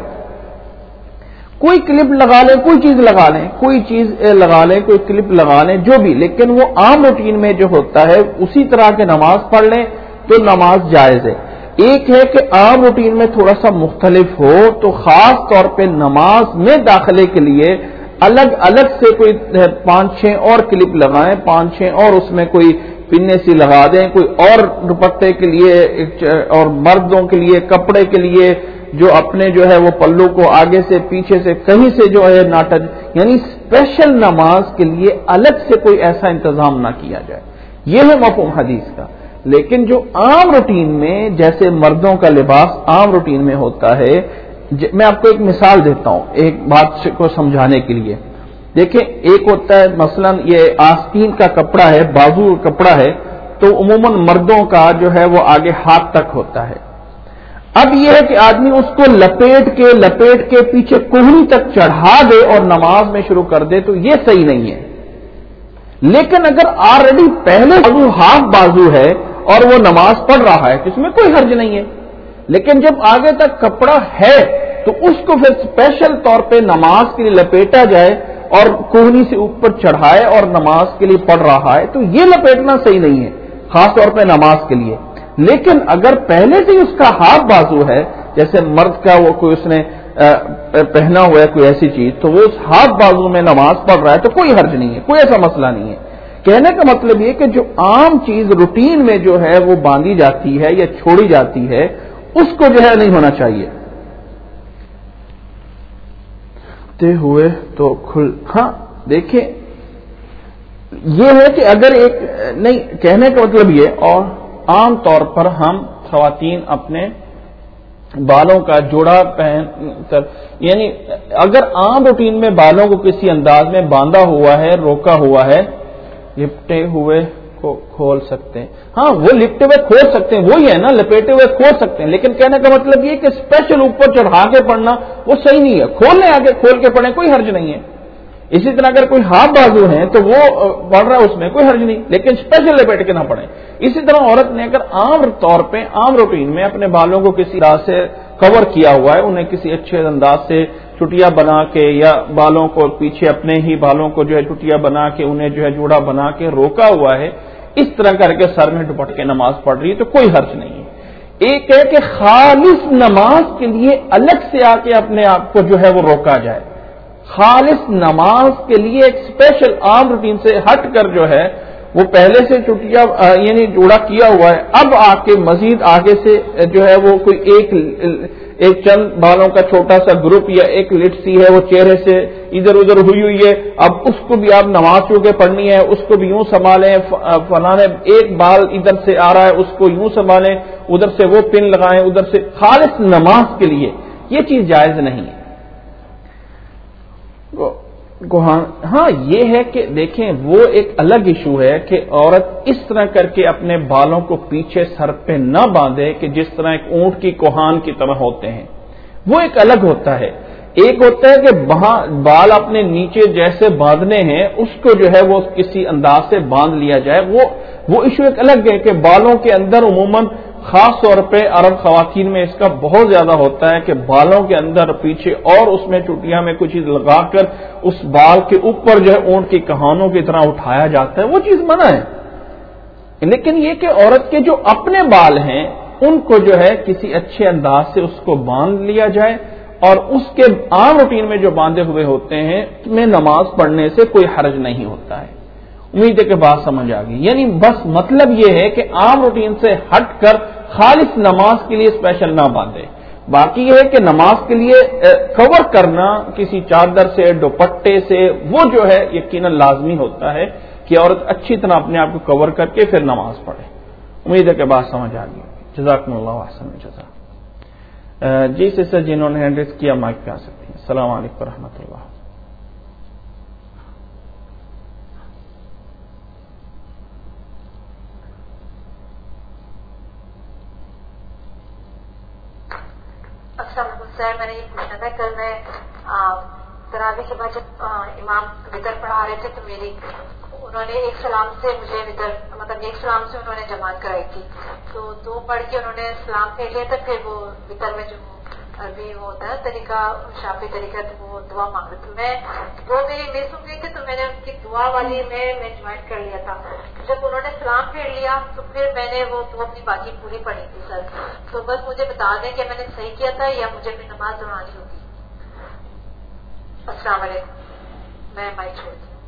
کوئی کلپ لگا لیں، کوئی چیز لگا لیں، کوئی کلپ لگا لیں، جو بھی، لیکن وہ عام روٹین میں جو ہوتا ہے اسی طرح کے نماز پڑھ لیں تو نماز جائز ہے۔ ایک ہے کہ عام روٹین میں تھوڑا سا مختلف ہو تو خاص طور پہ نماز میں داخلے کے لیے الگ الگ سے کوئی 5-6 اور کلپ لگائیں، 5-6 اور اس میں کوئی پنے سی لگا دیں، کوئی اور دوپٹے کے لیے اور مردوں کے لیے کپڑے کے لیے جو اپنے جو ہے وہ پلو کو آگے سے پیچھے سے کہیں سے جو ہے ناٹج، یعنی اسپیشل نماز کے لیے الگ سے کوئی ایسا انتظام نہ کیا جائے، یہ ہے مفہوم حدیث کا۔ لیکن جو عام روٹین میں جیسے مردوں کا لباس عام روٹین میں ہوتا ہے، میں آپ کو ایک مثال دیتا ہوں ایک بات کو سمجھانے کے لیے۔ دیکھیں، ایک ہوتا ہے مثلا یہ آستین کا کپڑا ہے، بازو کا کپڑا ہے، تو عموماً مردوں کا جو ہے وہ آگے ہاتھ تک ہوتا ہے۔ اب یہ ہے کہ آدمی اس کو لپیٹ کے پیچھے کوہنی تک چڑھا دے اور نماز میں شروع کر دے تو یہ صحیح نہیں ہے۔ لیکن اگر آلریڈی پہلے بازو ہاف بازو ہے اور وہ نماز پڑھ رہا ہے تو اس میں کوئی حرج نہیں ہے، لیکن جب آگے تک کپڑا ہے تو اس کو پھر اسپیشل طور پہ نماز کے لیے لپیٹا جائے اور کوہنی سے اوپر چڑھائے اور نماز کے لیے پڑھ رہا ہے تو یہ لپیٹنا صحیح نہیں ہے، خاص طور پہ نماز کے لیے۔ لیکن اگر پہلے سے اس کا ہاف بازو ہے، جیسے مرد کا وہ کوئی اس نے پہنا ہوا ہے کوئی ایسی چیز، تو وہ اس ہاف بازو میں نماز پڑھ رہا ہے تو کوئی حرج نہیں ہے، کوئی ایسا مسئلہ نہیں ہے۔ کہنے کا مطلب یہ کہ جو عام چیز روٹین میں جو ہے وہ باندھی جاتی ہے یا چھوڑی جاتی ہے اس کو جو ہے نہیں ہونا چاہیے۔ ہوئے تو ہاں دیکھیں، یہ ہے کہ اگر ایک نہیں، کہنے کا مطلب یہ، اور عام طور پر ہم خواتین اپنے بالوں کا جوڑا پہن کر، یعنی اگر عام روٹین میں بالوں کو کسی انداز میں باندھا ہوا ہے، روکا ہوا ہے، لپٹے ہوئے کو کھول سکتے ہیں، ہاں وہ لپٹے ہوئے کھول سکتے ہیں، وہی ہے نا، لپیٹے ہوئے کھول سکتے ہیں، لیکن کہنے کا مطلب یہ کہ اسپیشل اوپر چڑھا کے پڑھنا وہ صحیح نہیں ہے، کھول لیں آگے، کھول کے پڑھیں، کوئی حرج نہیں ہے۔ اسی طرح اگر کوئی ہاف بازو ہے تو وہ پڑھ رہا ہے، اس میں کوئی حرج نہیں، لیکن اسپیشل لپیٹ کے نہ پڑھیں۔ اسی طرح عورت نے اگر عام طور پہ عام روٹین میں اپنے بالوں کو کسی طرح سے کور کیا ہوا ہے، انہیں کسی اچھے انداز سے چٹیا بنا کے یا بالوں کو پیچھے اپنے ہی بالوں کو جو ہے چٹیا بنا کے انہیں جو ہے جوڑا بنا کے روکا ہوا ہے، اس طرح کر کے سر میں دوپٹے کے نماز پڑھ رہی ہے تو کوئی حرج نہیں ہے۔ ایک ہے کہ خالص نماز کے لیے الگ سے آ کے اپنے آپ کو جو ہے وہ روکا جائے، خالص نماز کے لیے ایک اسپیشل عام روٹین سے ہٹ کر جو ہے وہ پہلے سے چٹیا یعنی جوڑا کیا ہوا ہے، اب آ کے مزید آگے سے جو ہے وہ کوئی ایک چند بالوں کا چھوٹا سا گروپ یا ایک لٹ سی ہے وہ چہرے سے ادھر ادھر ہوئی ہے، اب اس کو بھی آپ نماز چونکہ پڑھنی ہے اس کو بھی یوں سنبھالیں، فلانے ایک بال ادھر سے آ رہا ہے اس کو یوں سنبھالیں، ادھر سے وہ پن لگائیں، ادھر سے خالص نماز کے لیے یہ چیز جائز نہیں ہے۔ ہاں یہ ہے کہ دیکھیں وہ ایک الگ ایشو ہے کہ عورت اس طرح کر کے اپنے بالوں کو پیچھے سر پہ نہ باندھے کہ جس طرح ایک اونٹ کی کوہان کی طرح ہوتے ہیں، وہ ایک الگ ہوتا ہے۔ ایک ہوتا ہے کہ بال اپنے نیچے جیسے باندھنے ہیں اس کو جو ہے وہ کسی انداز سے باندھ لیا جائے، وہ ایشو ایک الگ ہے کہ بالوں کے اندر عموماً خاص طور پہ عرب خواتین میں اس کا بہت زیادہ ہوتا ہے کہ بالوں کے اندر پیچھے اور اس میں چٹیا میں کچھ چیز لگا کر اس بال کے اوپر جو ہے اونٹ کی کہانوں کی طرح اٹھایا جاتا ہے، وہ چیز منع ہے۔ لیکن یہ کہ عورت کے جو اپنے بال ہیں ان کو جو ہے کسی اچھے انداز سے اس کو باندھ لیا جائے، اور اس کے عام روٹین میں جو باندھے ہوئے ہوتے ہیں میں نماز پڑھنے سے کوئی حرج نہیں ہوتا ہے۔ امید ہے کہ بات سمجھ آ گئی، یعنی بس مطلب یہ ہے کہ عام روٹین سے ہٹ کر خالص نماز کے لیے اسپیشل نہ باندھے۔ باقی یہ ہے کہ نماز کے لیے کور کرنا کسی چادر سے دوپٹے سے وہ جو ہے یقیناً لازمی ہوتا ہے کہ عورت اچھی طرح اپنے آپ کو کور کر کے پھر نماز پڑھے۔ امید ہے کہ بات سمجھ آ گئی۔ جزاکم اللہ احسن الجزا۔ جی سسٹر جنہوں نے ہینڈ ریز کیا مائک پہ آ سکتی ہیں۔ السلام علیکم ورحمۃ اللہ۔ سر میں نے یہ پوچھنا تھا، کل میں تراویح کے بعد جب امام وطر پڑھا رہے تھے تو انہوں نے ایک سلام سے مجھے وطر مطلب ایک سلام سے انہوں نے جماعت کرائی تھی، تو دو پڑھ کے انہوں نے سلام پھیر لیا تھا، پھر وہ وطر میں جو عربی وہ ہوتا ہے طریقہ شافی طریقہ تو وہ دعا مانگ رہے تھے، میں وہ میری مس ہو گئی تھی تو میں نے ان کی دعا والی میں جوائن کر لیا تھا۔ جب انہوں نے سلام پھیر لیا تو پھر میں نے وہ دعا اپنی باقی پوری پڑھی تھی سر، تو بس مجھے بتا دیں کہ میں نے صحیح کیا تھا یا مجھے بھی نماز دہرانی ہوگی۔ السلام علیکم، میں مائک چھوڑتی ہوں۔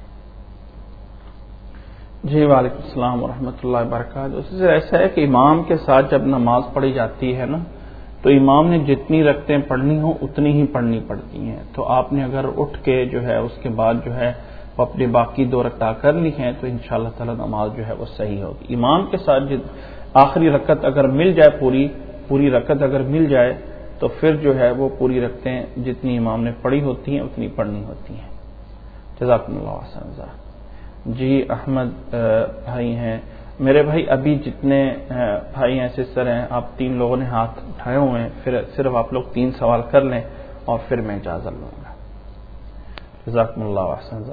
جی وعلیکم السلام ورحمۃ اللہ وبرکاتہ۔ اس سے ایسا ہے کہ امام کے ساتھ جب نماز پڑھی جاتی ہے نا تو امام نے جتنی رکعتیں پڑھنی ہوں اتنی ہی پڑھنی پڑتی ہیں، تو آپ نے اگر اٹھ کے جو ہے اس کے بعد جو ہے وہ اپنی باقی 2 رکعت کر لی ہیں تو انشاءاللہ تعالی نماز جو ہے وہ صحیح ہوگی۔ امام کے ساتھ آخری رکعت اگر مل جائے پوری رکعت اگر مل جائے تو پھر جو ہے وہ پوری رکعتیں جتنی امام نے پڑھی ہوتی ہیں اتنی پڑھنی ہوتی ہیں۔ جزاکم اللہ خیر۔ جی احمد بھائی ہیں میرے بھائی، ابھی جتنے بھائی ہیں سسٹر ہیں آپ 3 لوگوں نے ہاتھ اٹھائے ہوئے ہیں، پھر صرف آپ لوگ 3 سوال کر لیں اور پھر میں اجازت لوں گا۔ جزاکم اللہ احسن۔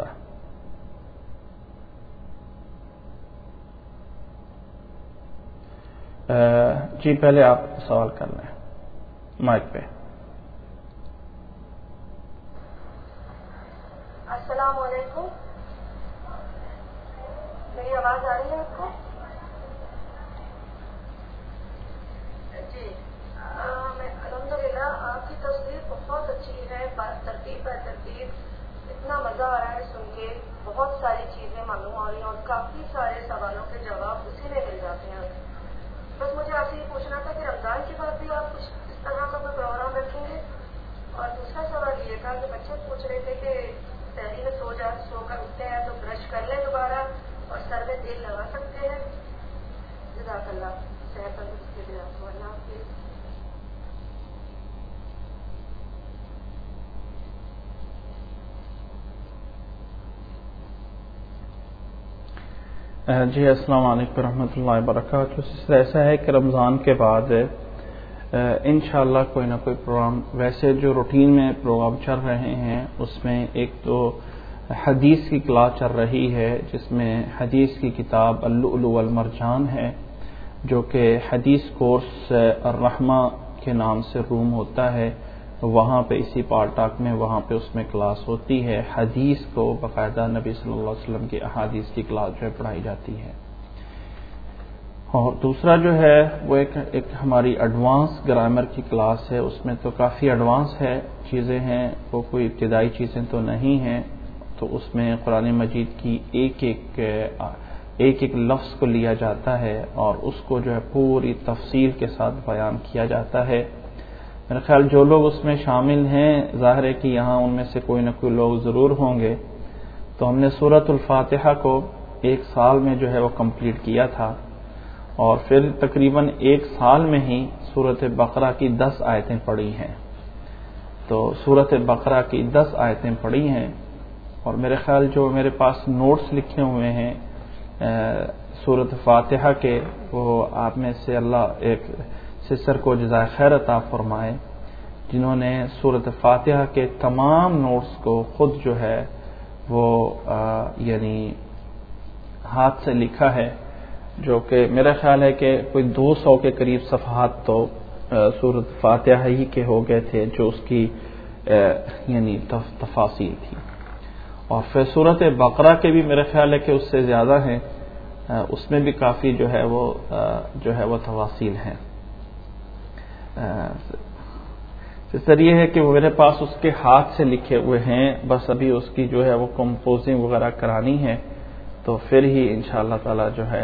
جی پہلے آپ سوال کر لیں مائک پہ۔ السلام علیکم، میری آواز آ رہی ہے آپ کو؟ جی الحمدللہ آپ کی تصویر بہت اچھی ہے، ترتیب بہ ترتیب، اتنا مزہ آ رہا ہے سن کے، بہت ساری چیزیں معلوم ہو رہی ہیں اور کافی سارے سوالوں کے جواب اسی میں مل جاتے ہیں۔ بس مجھے آپ سے یہ پوچھنا تھا کہ رمضان کے بعد بھی آپ کچھ اس طرح کا کوئی پروگرام رکھیں گے؟ اور دوسرا سوال یہ تھا کہ بچے پوچھ رہے تھے کہ سحری میں سو کر اٹھتے ہیں تو برش کر لیں دوبارہ اور سر میں تیل لگا سکتے ہیں؟ جزاک اللہ، صحت تندرستی دے آپ کو، اللہ حافظ۔ جی السلام علیکم ورحمۃ اللہ وبرکاتہ۔ ایسا ہے کہ رمضان کے بعد انشاءاللہ کوئی نہ کوئی پروگرام، ویسے جو روٹین میں پروگرام چل رہے ہیں اس میں ایک تو حدیث کی کلاس چل رہی ہے جس میں حدیث کی کتاب اللؤلؤ والمرجان ہے، جو کہ حدیث کورس الرحمہ کے نام سے روم ہوتا ہے، وہاں پہ اسی پالٹاک میں وہاں پہ اس میں کلاس ہوتی ہے، حدیث کو باقاعدہ نبی صلی اللہ علیہ وسلم کی احادیث کی کلاس جو ہے پڑھائی جاتی ہے۔ اور دوسرا جو ہے وہ ایک ہماری ایڈوانس گرامر کی کلاس ہے، اس میں تو کافی ایڈوانس ہے چیزیں ہیں، وہ کوئی ابتدائی چیزیں تو نہیں ہیں، تو اس میں قرآن مجید کی ایک ایک ایک لفظ کو لیا جاتا ہے اور اس کو جو ہے پوری تفصیل کے ساتھ بیان کیا جاتا ہے. میرا خیال جو لوگ اس میں شامل ہیں، ظاہر ہے کہ یہاں ان میں سے کوئی نہ کوئی لوگ ضرور ہوں گے. تو ہم نے سورۃ الفاتحہ کو 1 سال میں جو ہے وہ کمپلیٹ کیا تھا، اور پھر تقریباً 1 سال میں ہی سورۃ بقرہ کی 10 آیتیں پڑھی ہیں. تو سورۃ بقرہ کی 10 آیتیں پڑھی ہیں، اور میرے خیال جو میرے پاس نوٹس لکھے ہوئے ہیں سورۃ فاتحہ کے، وہ آپ میں سے اللہ ایک سسٹر کو جزائے خیر عطا فرمائے جنہوں نے سورۃ فاتحہ کے تمام نوٹس کو خود جو ہے وہ یعنی ہاتھ سے لکھا ہے، جو کہ میرا خیال ہے کہ کوئی 200 کے قریب صفحات تو سورۃ فاتحہ ہی کے ہو گئے تھے جو اس کی یعنی تفاصیل تھی. اور پھر سورۃ بقرہ کے بھی میرا خیال ہے کہ اس سے زیادہ ہیں، اس میں بھی کافی جو ہے وہ تفاصیل ہیں. سر یہ ہے کہ وہ میرے پاس اس کے ہاتھ سے لکھے ہوئے ہیں، بس ابھی اس کی جو ہے وہ کمپوزنگ وغیرہ کرانی ہے، تو پھر ہی انشاءاللہ تعالی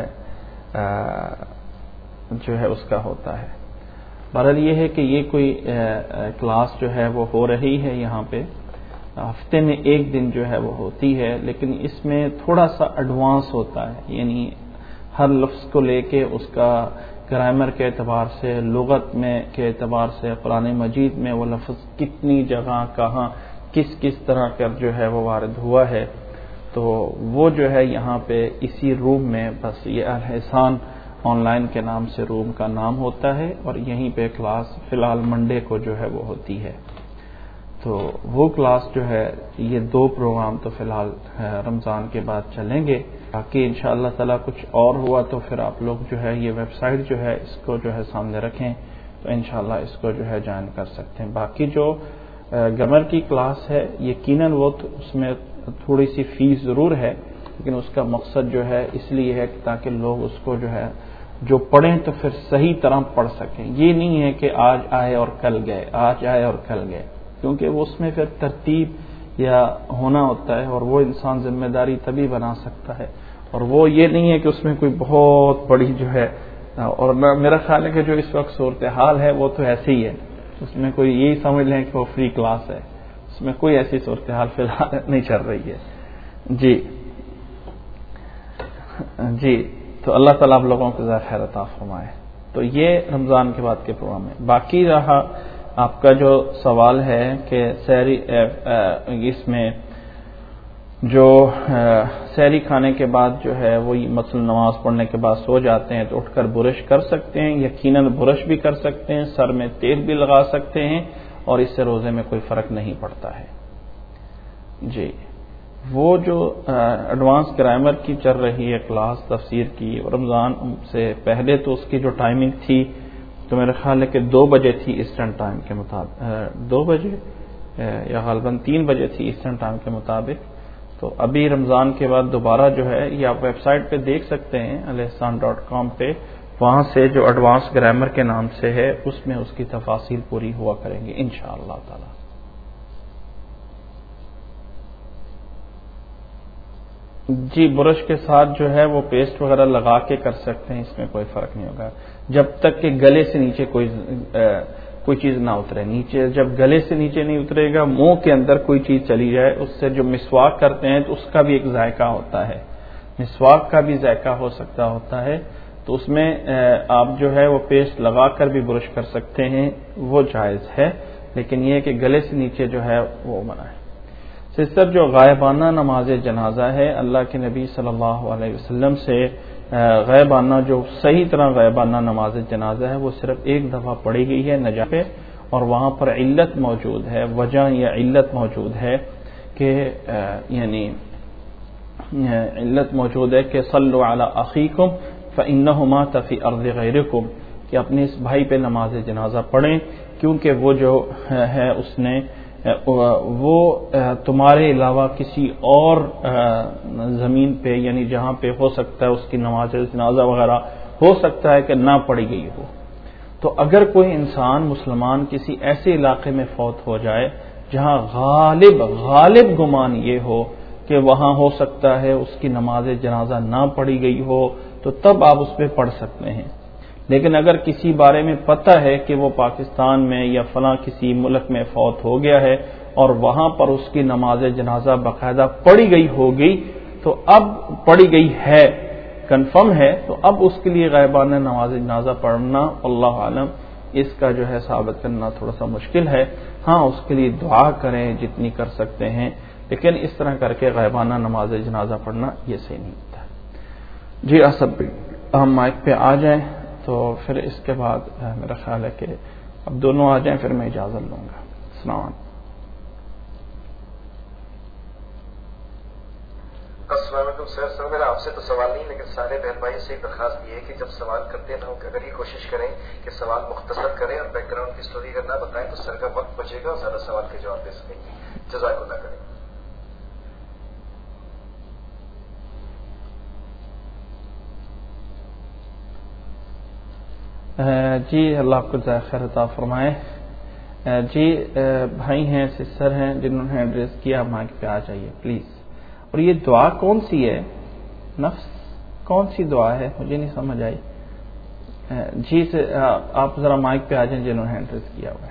جو ہے اس کا ہوتا ہے. بہرحال یہ ہے کہ یہ کوئی کلاس جو ہے وہ ہو رہی ہے یہاں پہ، ہفتے میں 1 دن جو ہے وہ ہوتی ہے، لیکن اس میں تھوڑا سا ایڈوانس ہوتا ہے، یعنی ہر لفظ کو لے کے اس کا گرامر کے اعتبار سے، لغت میں کے اعتبار سے، قرآن مجید میں وہ لفظ کتنی جگہ کہاں کس طرح کا جو ہے وہ وارد ہوا ہے، تو وہ جو ہے یہاں پہ اسی روم میں، بس یہ الحسان آن لائن کے نام سے روم کا نام ہوتا ہے، اور یہیں پہ کلاس فی الحال منڈے کو جو ہے وہ ہوتی ہے. تو وہ کلاس جو ہے، یہ 2 پروگرام تو فی الحال رمضان کے بعد چلیں گے. باقی انشاءاللہ تعالی کچھ اور ہوا تو پھر آپ لوگ جو ہے یہ ویب سائٹ جو ہے اس کو جو ہے سامنے رکھیں تو انشاءاللہ اس کو جو ہے جوائن کر سکتے ہیں. باقی جو گرامر کی کلاس ہے یقیناً وہ اس میں تھوڑی سی فیس ضرور ہے، لیکن اس کا مقصد جو ہے اس لیے ہے کہ تاکہ لوگ اس کو جو ہے جو پڑھیں تو پھر صحیح طرح پڑھ سکیں. یہ نہیں ہے کہ آج آئے اور کل گئے، آج آئے اور کل گئے، کیونکہ وہ اس میں پھر ترتیب یا ہونا ہوتا ہے، اور وہ انسان ذمہ داری تبھی بنا سکتا ہے. اور وہ یہ نہیں ہے کہ اس میں کوئی بہت بڑی جو ہے، اور میرا خیال ہے کہ جو اس وقت صورتحال ہے وہ تو ایسے ہی ہے، اس میں کوئی یہی سمجھ لیں کہ وہ فری کلاس ہے، اس میں کوئی ایسی صورتحال فی الحال نہیں چل رہی ہے. جی تو اللہ تعالیٰ آپ لوگوں کو خیر عطا فرمائے. تو یہ رمضان کے بعد کے پروگرام ہے. باقی رہا آپ کا جو سوال ہے کہ سحری اس میں جو سحری کھانے کے بعد جو ہے وہ مثلا نماز پڑھنے کے بعد سو جاتے ہیں تو اٹھ کر برش کر سکتے ہیں. یقیناً برش بھی کر سکتے ہیں، سر میں تیل بھی لگا سکتے ہیں، اور اس سے روزے میں کوئی فرق نہیں پڑتا ہے. جی وہ جو ایڈوانس گرامر کی چل رہی ہے کلاس تفسیر کی، رمضان سے پہلے تو اس کی جو ٹائمنگ تھی تو میرے خیال ہے کہ 2 بجے تھی ایسٹرن ٹائم کے مطابق، 2 بجے یا غالباً 3 بجے تھی ایسٹرن ٹائم کے مطابق. تو ابھی رمضان کے بعد دوبارہ جو ہے یہ آپ ویب سائٹ پہ دیکھ سکتے ہیں alihsan.com پہ، وہاں سے جو ایڈوانس گرامر کے نام سے ہے اس میں اس کی تفاصیل پوری ہوا کریں گے انشاءاللہ تعالی. جی برش کے ساتھ جو ہے وہ پیسٹ وغیرہ لگا کے کر سکتے ہیں، اس میں کوئی فرق نہیں ہوگا جب تک کہ گلے سے نیچے کوئی چیز نہ اترے. نیچے جب گلے سے نیچے نہیں اترے گا، منہ کے اندر کوئی چیز چلی جائے، اس سے جو مسواک کرتے ہیں تو اس کا بھی ایک ذائقہ ہوتا ہے، مسواک کا بھی ذائقہ ہوتا ہے، تو اس میں آپ جو ہے وہ پیسٹ لگا کر بھی برش کر سکتے ہیں، وہ جائز ہے. لیکن یہ کہ گلے سے نیچے جو ہے وہ منع ہے. سسٹر جو غائبانہ نماز جنازہ ہے، اللہ کے نبی صلی اللہ علیہ وسلم سے غائبانہ جو صحیح طرح غائبانہ نماز جنازہ ہے وہ صرف 1 دفعہ پڑھی گئی ہے نجات پہ، اور وہاں پر علت موجود ہے، وجہ یا علت موجود ہے کہ یعنی علت موجود ہے کہ صلوا علی اخیکم فانہ مات فی ارض غیرکم، کہ اپنے اس بھائی پہ نماز جنازہ پڑھیں کیونکہ وہ جو ہے اس نے وہ تمہارے علاوہ کسی اور زمین پہ یعنی جہاں پہ ہو سکتا ہے اس کی نماز جنازہ وغیرہ ہو سکتا ہے کہ نہ پڑھی گئی ہو. تو اگر کوئی انسان مسلمان کسی ایسے علاقے میں فوت ہو جائے جہاں غالب گمان یہ ہو کہ وہاں ہو سکتا ہے اس کی نماز جنازہ نہ پڑھی گئی ہو تو تب آپ اس پہ پڑھ سکتے ہیں. لیکن اگر کسی بارے میں پتہ ہے کہ وہ پاکستان میں یا فلاں کسی ملک میں فوت ہو گیا ہے اور وہاں پر اس کی نماز جنازہ باقاعدہ پڑھی گئی ہوگی تو اب پڑھی گئی ہے، کنفرم ہے، تو اب اس کے لیے غائبانہ نماز جنازہ پڑھنا اللہ عالم اس کا جو ہے ثابت کرنا تھوڑا سا مشکل ہے. ہاں اس کے لیے دعا کریں جتنی کر سکتے ہیں، لیکن اس طرح کر کے غائبانہ نماز جنازہ پڑھنا یہ صحیح نہیں ہوتا. جی اسد بھائی ہم مائک پہ آ جائیں تو پھر اس کے بعد میرا خیال ہے کہ اب دونوں آ جائیں پھر میں اجازت لوں گا. السلام علیکم. السلام علیکم سر میرا آپ سے تو سوال نہیں، لیکن سارے بہن بھائی سے ایک درخواست یہ ہے کہ جب سوال کرتے ہیں تو اگر یہ کوشش کریں کہ سوال مختصر کریں اور بیک گراؤنڈ کی سٹوری اگر نہ بتائیں تو سر کا وقت بچے گا اور زیادہ سوال کے جواب دے سکیں گے. جزاک اللہ کریں. جی اللہ آپ کو خیر عطا فرمائے. جی بھائی ہیں سسٹر ہیں جنہوں نے ایڈریس کیا مائک پہ آ جائیے پلیز. اور یہ دعا کون سی ہے؟ نفس کون سی دعا ہے مجھے نہیں سمجھ آئی. جی آپ ذرا مائک پہ آ جائیں جنہوں نے ایڈریس کیا ہوا ہے.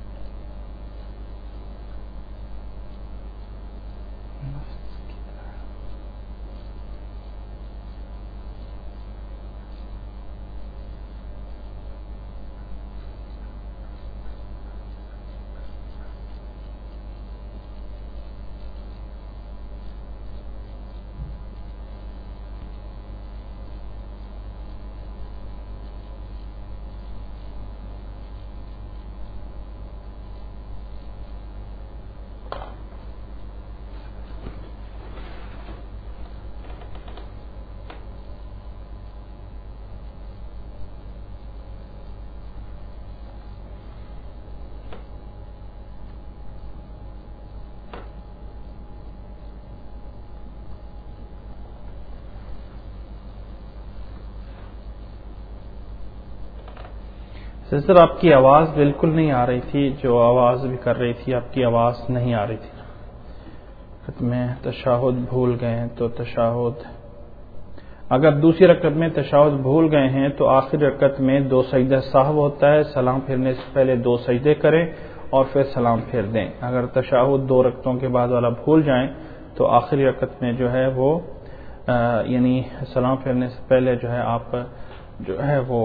سر آپ کی آواز بالکل نہیں آ رہی تھی، جو آواز بھی کر رہی تھی آپ کی آواز نہیں آ رہی تھی. رکعت میں تشہد بھول گئے ہیں تو تشہد، اگر دوسری رکعت میں تشہد بھول گئے ہیں تو آخری رکعت میں 2 سجدہ سہو ہوتا ہے، سلام پھیرنے سے پہلے 2 سجدے کریں اور پھر سلام پھیر دیں. اگر تشہد 2 رکعتوں کے بعد والا بھول جائیں تو آخری رکعت میں جو ہے وہ یعنی سلام پھیرنے سے پہلے جو ہے آپ جو ہے وہ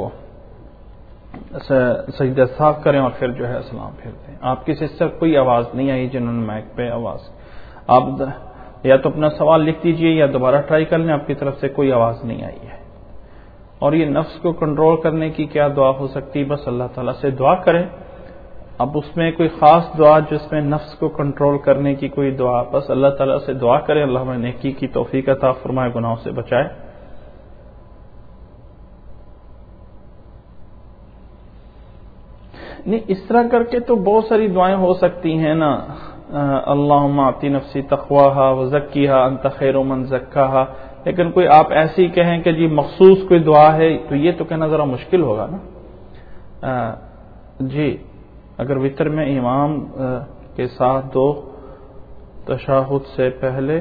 سجدہ صاف کریں اور پھر جو ہے سلام پھیر دیں. آپ کی سسٹر کوئی آواز نہیں آئی جنہوں نے مائک پہ آواز، آپ یا تو اپنا سوال لکھ دیجئے یا دوبارہ ٹرائی کر لیں. آپ کی طرف سے کوئی آواز نہیں آئی ہے. اور یہ نفس کو کنٹرول کرنے کی کیا دعا ہو سکتی؟ بس اللہ تعالیٰ سے دعا کریں. اب اس میں کوئی خاص دعا جس میں نفس کو کنٹرول کرنے کی کوئی دعا، بس اللہ تعالیٰ سے دعا کریں اللہ ہمیں نیکی کی توفیق عطا فرمائے، گناہوں سے بچائے. نہیں اس طرح کر کے تو بہت ساری دعائیں ہو سکتی ہیں نا. اللہم اعطی نفسی تقواہا وزکیہا انت خیر من زکاہا، لیکن کوئی آپ ایسی کہیں کہ جی مخصوص کوئی دعا ہے تو یہ تو کہنا ذرا مشکل ہوگا نا. جی اگر وتر میں امام کے ساتھ 2 تشہد سے پہلے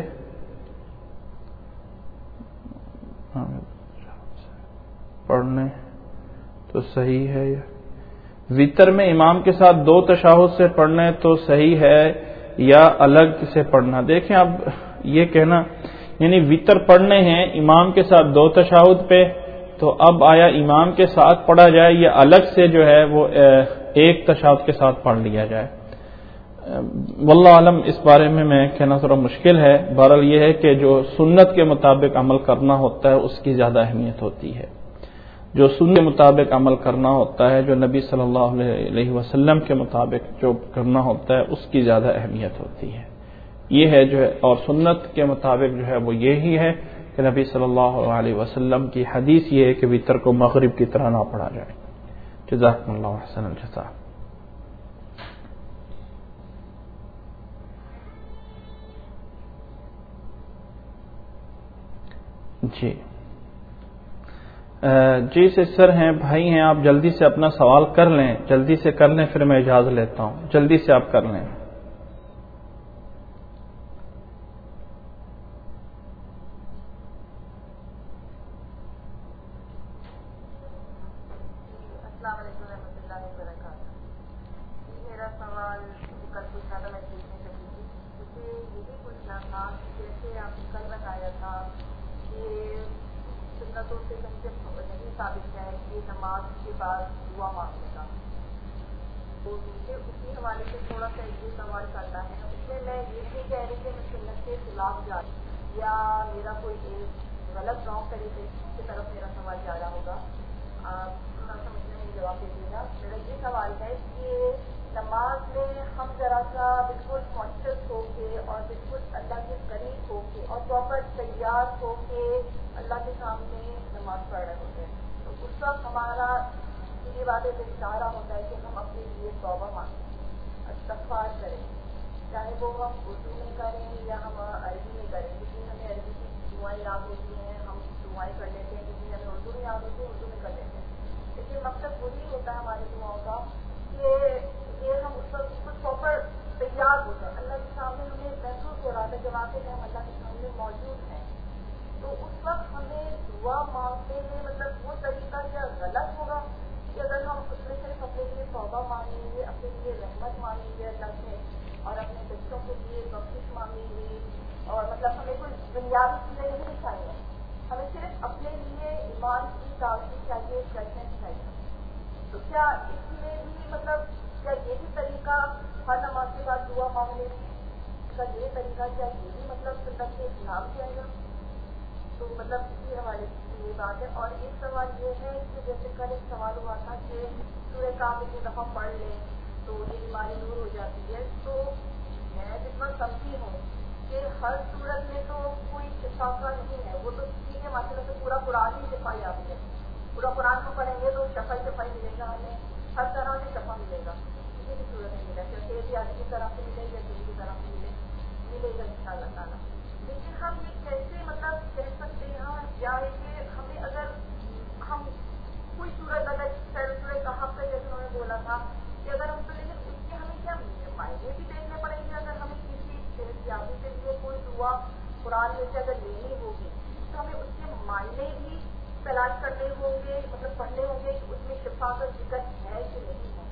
پڑھنے تو صحیح ہے، وتر میں امام کے ساتھ 2 تشہد سے پڑھنے تو صحیح ہے یا الگ سے پڑھنا؟ دیکھیں اب یہ کہنا یعنی وتر پڑھنے ہیں امام کے ساتھ 2 تشہد پہ، تو اب آیا امام کے ساتھ پڑھا جائے یا الگ سے جو ہے وہ 1 تشہد کے ساتھ پڑھ لیا جائے؟ واللہ عالم اس بارے میں کہنا تھوڑا مشکل ہے. بہرحال یہ ہے کہ جو سنت کے مطابق عمل کرنا ہوتا ہے اس کی زیادہ اہمیت ہوتی ہے. جو سنت کے مطابق عمل کرنا ہوتا ہے، جو نبی صلی اللہ علیہ وسلم کے مطابق جو کرنا ہوتا ہے اس کی زیادہ اہمیت ہوتی ہے. یہ ہے جو ہے، اور سنت کے مطابق جو ہے وہ یہی ہے کہ نبی صلی اللہ علیہ وسلم کی حدیث یہ ہے کہ وتر کو مغرب کی طرح نہ پڑھا جائے. جزاکم اللہ احسن الجزاء. جی سسٹر ہیں بھائی ہیں، آپ جلدی سے اپنا سوال کر لیں، جلدی سے کر لیں پھر میں اجازت لیتا ہوں. جلدی سے آپ کر لیں. السلام علیکم ورحمۃ اللہ وبرکاتہ. میرا سوال کل پوچھنا تھا, میں پوچھ نہیں سکی تھی. مجھے یہی پوچھنا تھا کہ جیسے آپ نے کل بتایا تھا کہ سنتوں سے کہیں سے نہیں ثابت ہے کہ نماز کے بعد دعا مانگنے کا, تو مجھے اسی حوالے سے تھوڑا سا یہ سوال کرنا ہے. اس میں میں یہ نہیں کہہ رہی کہ میں سنت کے خلاف جا رہی یا میرا کوئی غلط رانگ طریقے کی طرف میرا سوال جا رہا ہوگا. آپ سمجھنے میں جواب دے دیجیے گا. میرا یہ سوال ہے کہ نماز میں ہم ذرا سا بالکل کانشیس ہو کے اور بالکل اللہ کے قریب ہو کے اور پراپر تیار ہو کے اللہ کے سامنے نماز پڑھ رہے ہوتے ہیں, تو اس وقت ہمارا یہ باتیں اشارہ ہوتا ہے کہ ہم اپنے لیے توبہ مانگیں, استغفار کریں, چاہے وہ ہم اردو میں کریں یا ہم عربی میں کریں. کسی ہمیں عربی کی دعائیں یاد ہوتی ہیں ہم دعائیں کر لیتے ہیں, کسی ہمیں اردو میں یاد ہوتی ہے اردو میں کر لیتے ہیں. لیکن مقصد وہی ہوتا ہے ہماری دعاؤں کا کہ یہ ہم اس وقت کچھ پراپر تیار ہوتے ہیں. اللہ کے سامنے ہمیں محسوس ہو رہا تھا کہ واقعی ہم اللہ کے سامنے موجود ہیں, تو اس وقت ہمیں دعا مانگتے ہیں مطلب وہ طریقہ کیا غلط ہوگا کہ اگر ہم اس میں صرف اپنے لیے توبہ مانگیں گے, اپنے لیے رحمت مانگیں گے اللہ سے, اور اپنے بچوں کے لیے بخشش مانگیں گے, اور مطلب ہمیں کوئی بنیادی چیزیں نہیں چاہیے, ہمیں صرف اپنے لیے ایمان کی تازگی چاہیے, فریشنس چاہیے. تو کیا اس میں بھی مطلب کیا یہ بھی طریقہ ہر نماز کے بعد دعا مانگنے کا یہ طریقہ کیا یہ بھی مطلب سنت کے خلاف جائے گا؟ تو مطلب اسی حوالے سے یہ بات ہے. اور ایک سوال یہ ہے کہ جیسے کل ایک سوال ہوا تھا کہ سورہ کاف ایک دفعہ پڑھ لیں تو یہ بیماری دور ہو جاتی ہے, تو میں جتنا سمجھی ہوں کہ ہر صورت میں تو کوئی شفا کا نہیں ہے, وہ تو ٹھیک ہے ماشاء اللہ سے پورا قرآن ہی شفا یابی ہے, پورا قرآن کو پڑھیں گے تو شفا ملے گا, ہمیں ہر طرح سے شفا ملے گا, کسی بھی صورت میں ملے گا, چاہے تیز کی طرف سے ملے یا دل کی طرف سے ملے گا ان شاء اللہ تعالیٰ. لیکن ہم یہ کیسے مطلب کہہ سکتے ہیں یا ہے کہ ہمیں اگر ہم کوئی صورت اگر سورہ کہف کا جیسے انہوں نے بولا تھا کہ اگر ہم تو, لیکن اس کے ہمیں کیا معنی بھی دیکھنے پڑیں گے. اگر ہمیں کسی صحتیابی کے لیے کوئی دعا قرآن میں سے اگر لینی ہوگی تو ہمیں اس کے معنی بھی تلاش کرنے ہوں گے, مطلب پڑھنے ہوں گے کہ اس میں شفا کا ذکر ہے کہ نہیں ہے.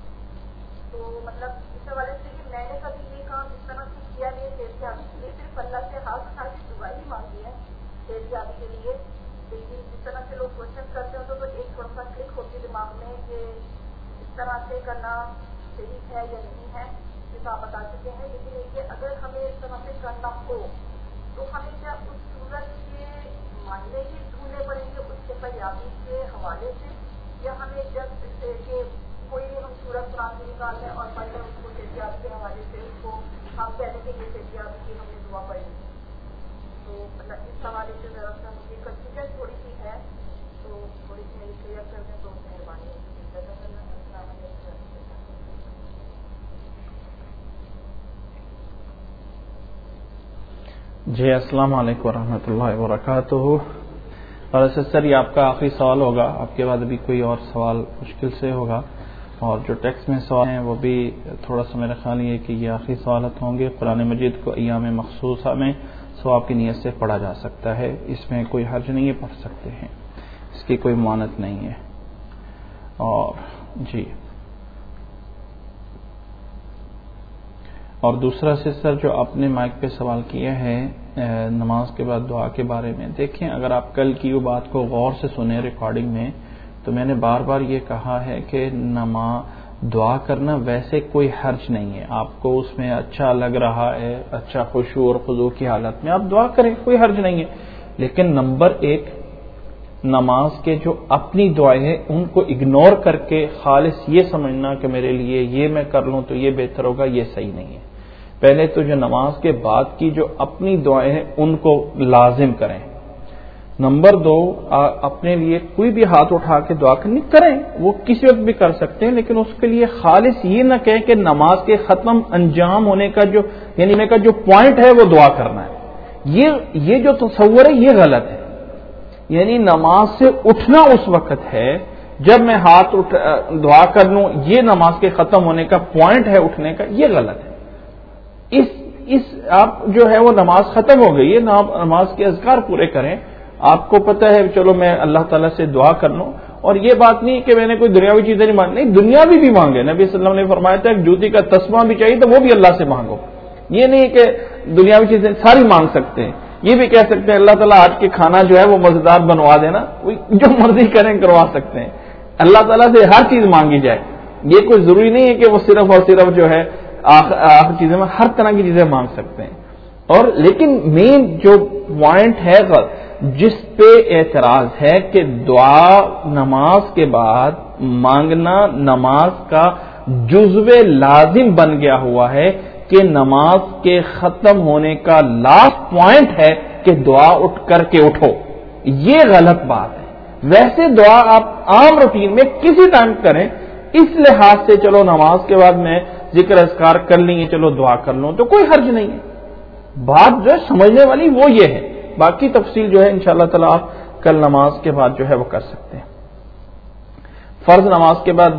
تو مطلب اس حوالے سے کہ میں نے کبھی یہ کام اس طرح سے کیا نہیں صحتیابی کے لیے, صرف اللہ سے ہاتھ اٹھا کے دعا ہی مانگی ہے صحتیابی کے لیے. لیکن جس طرح سے لوگ کوشچن کرتے ہیں تو ایک تھوڑا سا کلک ہوتی ہے دماغ میں کہ اس طرح سے کرنا صحیح ہے یا نہیں ہے, جیسا آپ بتا چکے ہیں. لیکن یہ کہ اگر ہمیں اس طرح سے کرنا ہو تو ہمیں کیا اس صورت کے معنی ہی ڈھونڈنے پڑیں گے اس صحتیابی کے حوالے سے, یا ہمیں جب سے کہ کوئی بھی ہم صورت قرآن کی نکال لیں اور پڑھ لیں اس کو صحتیابی کے حوالے سے اس کو ہم کہتے ہیں کہ یہ صحتیابی کی ہم نے دعا پڑھی. تو مطلب اس حوالے سے ذرا سا مجھے کنفیوژن تھوڑی سی ہے, تو تھوڑی سی میری کلیئر کر دیں تو مہربانی ہوگی. جی السلام علیکم ورحمۃ اللہ وبرکاتہ. اور ایسے سر یہ آپ کا آخری سوال ہوگا, آپ کے بعد ابھی کوئی اور سوال مشکل سے ہوگا, اور جو ٹیکسٹ میں سوال ہیں وہ بھی تھوڑا سا میرا خیال یہ ہے کہ یہ آخری سوالات ہوں گے. قرآن مجید کو ایام مخصوصہ میں ثواب کی نیت سے پڑھا جا سکتا ہے, اس میں کوئی حرج نہیں ہے, پڑھ سکتے ہیں, اس کی کوئی مانت نہیں ہے. اور جی اور دوسرا سر جو آپ نے مائک پہ سوال کیا ہے نماز کے بعد دعا کے بارے میں, دیکھیں اگر آپ کل کی وہ بات کو غور سے سنیں ریکارڈنگ میں, تو میں نے بار بار یہ کہا ہے کہ دعا کرنا ویسے کوئی حرج نہیں ہے. آپ کو اس میں اچھا لگ رہا ہے, اچھا خشوع اور خضوع کی حالت میں آپ دعا کریں, کوئی حرج نہیں ہے. لیکن نمبر ایک, نماز کے جو اپنی دعائیں ہیں ان کو اگنور کر کے خالص یہ سمجھنا کہ میرے لیے یہ میں کر لوں تو یہ بہتر ہوگا, یہ صحیح نہیں ہے. پہلے تو جو نماز کے بعد کی جو اپنی دعائیں ہیں ان کو لازم کریں. نمبر دو, اپنے لیے کوئی بھی ہاتھ اٹھا کے دعا کریں, وہ کسی وقت بھی کر سکتے ہیں, لیکن اس کے لیے خالص یہ نہ کہیں کہ نماز کے ختم انجام ہونے کا جو یعنی کا جو پوائنٹ ہے وہ دعا کرنا ہے. یہ جو تصور ہے یہ غلط ہے. یعنی نماز سے اٹھنا اس وقت ہے جب میں ہاتھ دعا کر لوں, یہ نماز کے ختم ہونے کا پوائنٹ ہے اٹھنے کا, یہ غلط ہے. آپ جو ہے وہ نماز ختم ہو گئی ہے, نماز کے اذکار پورے کریں. آپ کو پتہ ہے چلو میں اللہ تعالیٰ سے دعا کر لوں, اور یہ بات نہیں کہ میں نے کوئی دنیاوی چیزیں نہیں مانگی، نہیں دنیاوی بھی مانگے. نبی صلی اللہ علیہ وسلم نے فرمایا تھا کہ جوتی کا تسمہ بھی چاہیے تو وہ بھی اللہ سے مانگو. یہ نہیں کہ دنیاوی چیزیں ساری مانگ سکتے ہیں. یہ بھی کہہ سکتے ہیں اللہ تعالیٰ آج کے کھانا جو ہے وہ مزیدار بنوا دینا، جو مرضی کریں کروا سکتے ہیں. اللہ تعالیٰ سے ہر چیز مانگی جائے. یہ کوئی ضروری نہیں ہے کہ وہ صرف اور صرف جو ہے آخر چیزیں میں ہر طرح کی چیزیں مانگ سکتے ہیں. اور لیکن مین جو پوائنٹ ہے جس پہ اعتراض ہے کہ دعا نماز کے بعد مانگنا نماز کا جزو لازم بن گیا ہوا ہے کہ نماز کے ختم ہونے کا لاسٹ پوائنٹ ہے کہ دعا اٹھ کر کے اٹھو. یہ غلط بات ہے. ویسے دعا آپ عام روٹین میں کسی ٹائم کریں، اس لحاظ سے چلو نماز کے بعد میں ذکر اذکار کر لیں، چلو دعا کر لوں تو کوئی حرج نہیں ہے. بات جو ہے سمجھنے والی وہ یہ ہے. باقی تفصیل جو ہے انشاءاللہ تعالی آپ کل نماز کے بعد جو ہے وہ کر سکتے ہیں. فرض نماز کے بعد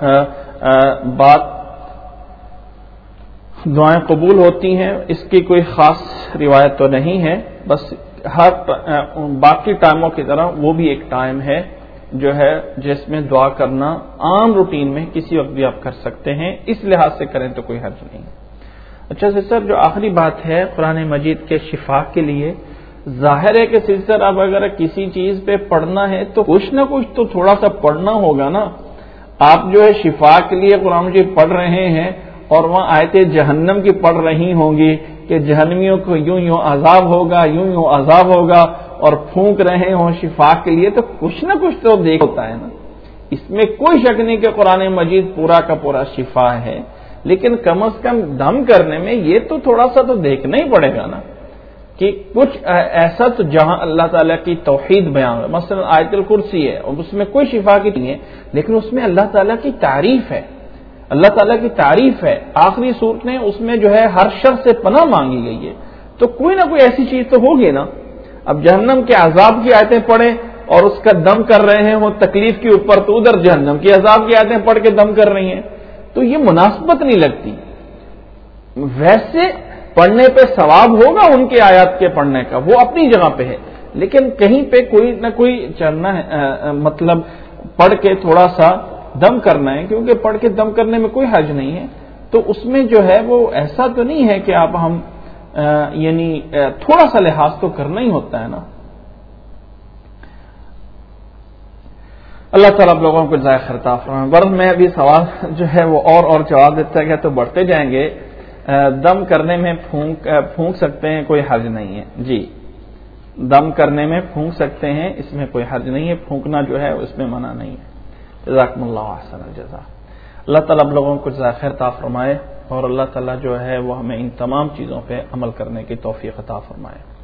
دعائیں قبول ہوتی ہیں، اس کی کوئی خاص روایت تو نہیں ہے. بس ہر باقی ٹائموں کی طرح وہ بھی ایک ٹائم ہے جو ہے جس میں دعا کرنا عام روٹین میں کسی وقت بھی آپ کر سکتے ہیں. اس لحاظ سے کریں تو کوئی حرج نہیں. اچھا سر، جو آخری بات ہے قرآن مجید کے شفا کے لیے، ظاہر ہے کہ سر اب اگر کسی چیز پہ پڑھنا ہے تو کچھ نہ کچھ تو تھوڑا سا پڑھنا ہوگا نا. آپ جو ہے شفا کے لیے قرآن مجید پڑھ رہے ہیں اور وہاں آیتیں جہنم کی پڑھ رہی ہوں گی کہ جہنمیوں کو یوں یوں عذاب ہوگا، یوں یوں عذاب ہوگا، اور پھونک رہے ہوں شفا کے لیے، تو کچھ نہ کچھ تو دیکھ ہوتا ہے نا. اس میں کوئی شک نہیں کہ قرآن مجید پورا کا پورا شفا ہے، لیکن کم از کم دم کرنے میں یہ تو تھوڑا سا تو دیکھنا ہی پڑے گا نا کہ کچھ ایسا تو جہاں اللہ تعالیٰ کی توحید بیان ہے. مثلا آیت الکرسی ہے اور اس میں کوئی شفا کی نہیں ہے، لیکن اس میں اللہ تعالیٰ کی تعریف ہے، اللہ تعالیٰ کی تعریف ہے. آخری صورت میں اس میں جو ہے ہر شر سے پناہ مانگی گئی ہے. تو کوئی نہ کوئی ایسی چیز تو ہوگی نا. اب جہنم کے عذاب کی آیتیں پڑھیں اور اس کا دم کر رہے ہیں وہ تکلیف کے اوپر، تو ادھر جہنم کی عذاب کی آیتیں پڑھ کے دم کر رہی ہیں، تو یہ مناسبت نہیں لگتی. ویسے پڑھنے پہ ثواب ہوگا ان کے آیات کے پڑھنے کا، وہ اپنی جگہ پہ ہے، لیکن کہیں پہ کوئی نہ کوئی چلنا ہے، مطلب پڑھ کے تھوڑا سا دم کرنا ہے، کیونکہ پڑھ کے دم کرنے میں کوئی حرج نہیں ہے. تو اس میں جو ہے وہ ایسا تو نہیں ہے کہ آپ ہم یعنی تھوڑا سا لحاظ تو کرنا ہی ہوتا ہے نا. اللہ تعالیٰ آپ لوگوں کو جزائے خیر عطا فرمائے. ورنہ میں ابھی سوال جو ہے وہ اور جواب دیتا گیا تو بڑھتے جائیں گے. دم کرنے میں پھونک سکتے ہیں، کوئی حرج نہیں ہے. جی دم کرنے میں پھونک سکتے ہیں، اس میں کوئی حرج نہیں ہے. پھونکنا جو ہے اس میں منع نہیں ہے. جزاکم اللہ احسن الجزاء. اللہ تعالیٰ آپ لوگوں کو جزائے خیر عطا فرمائے، اور اللہ تعالیٰ جو ہے وہ ہمیں ان تمام چیزوں پہ عمل کرنے کی توفیق عطا فرمائے.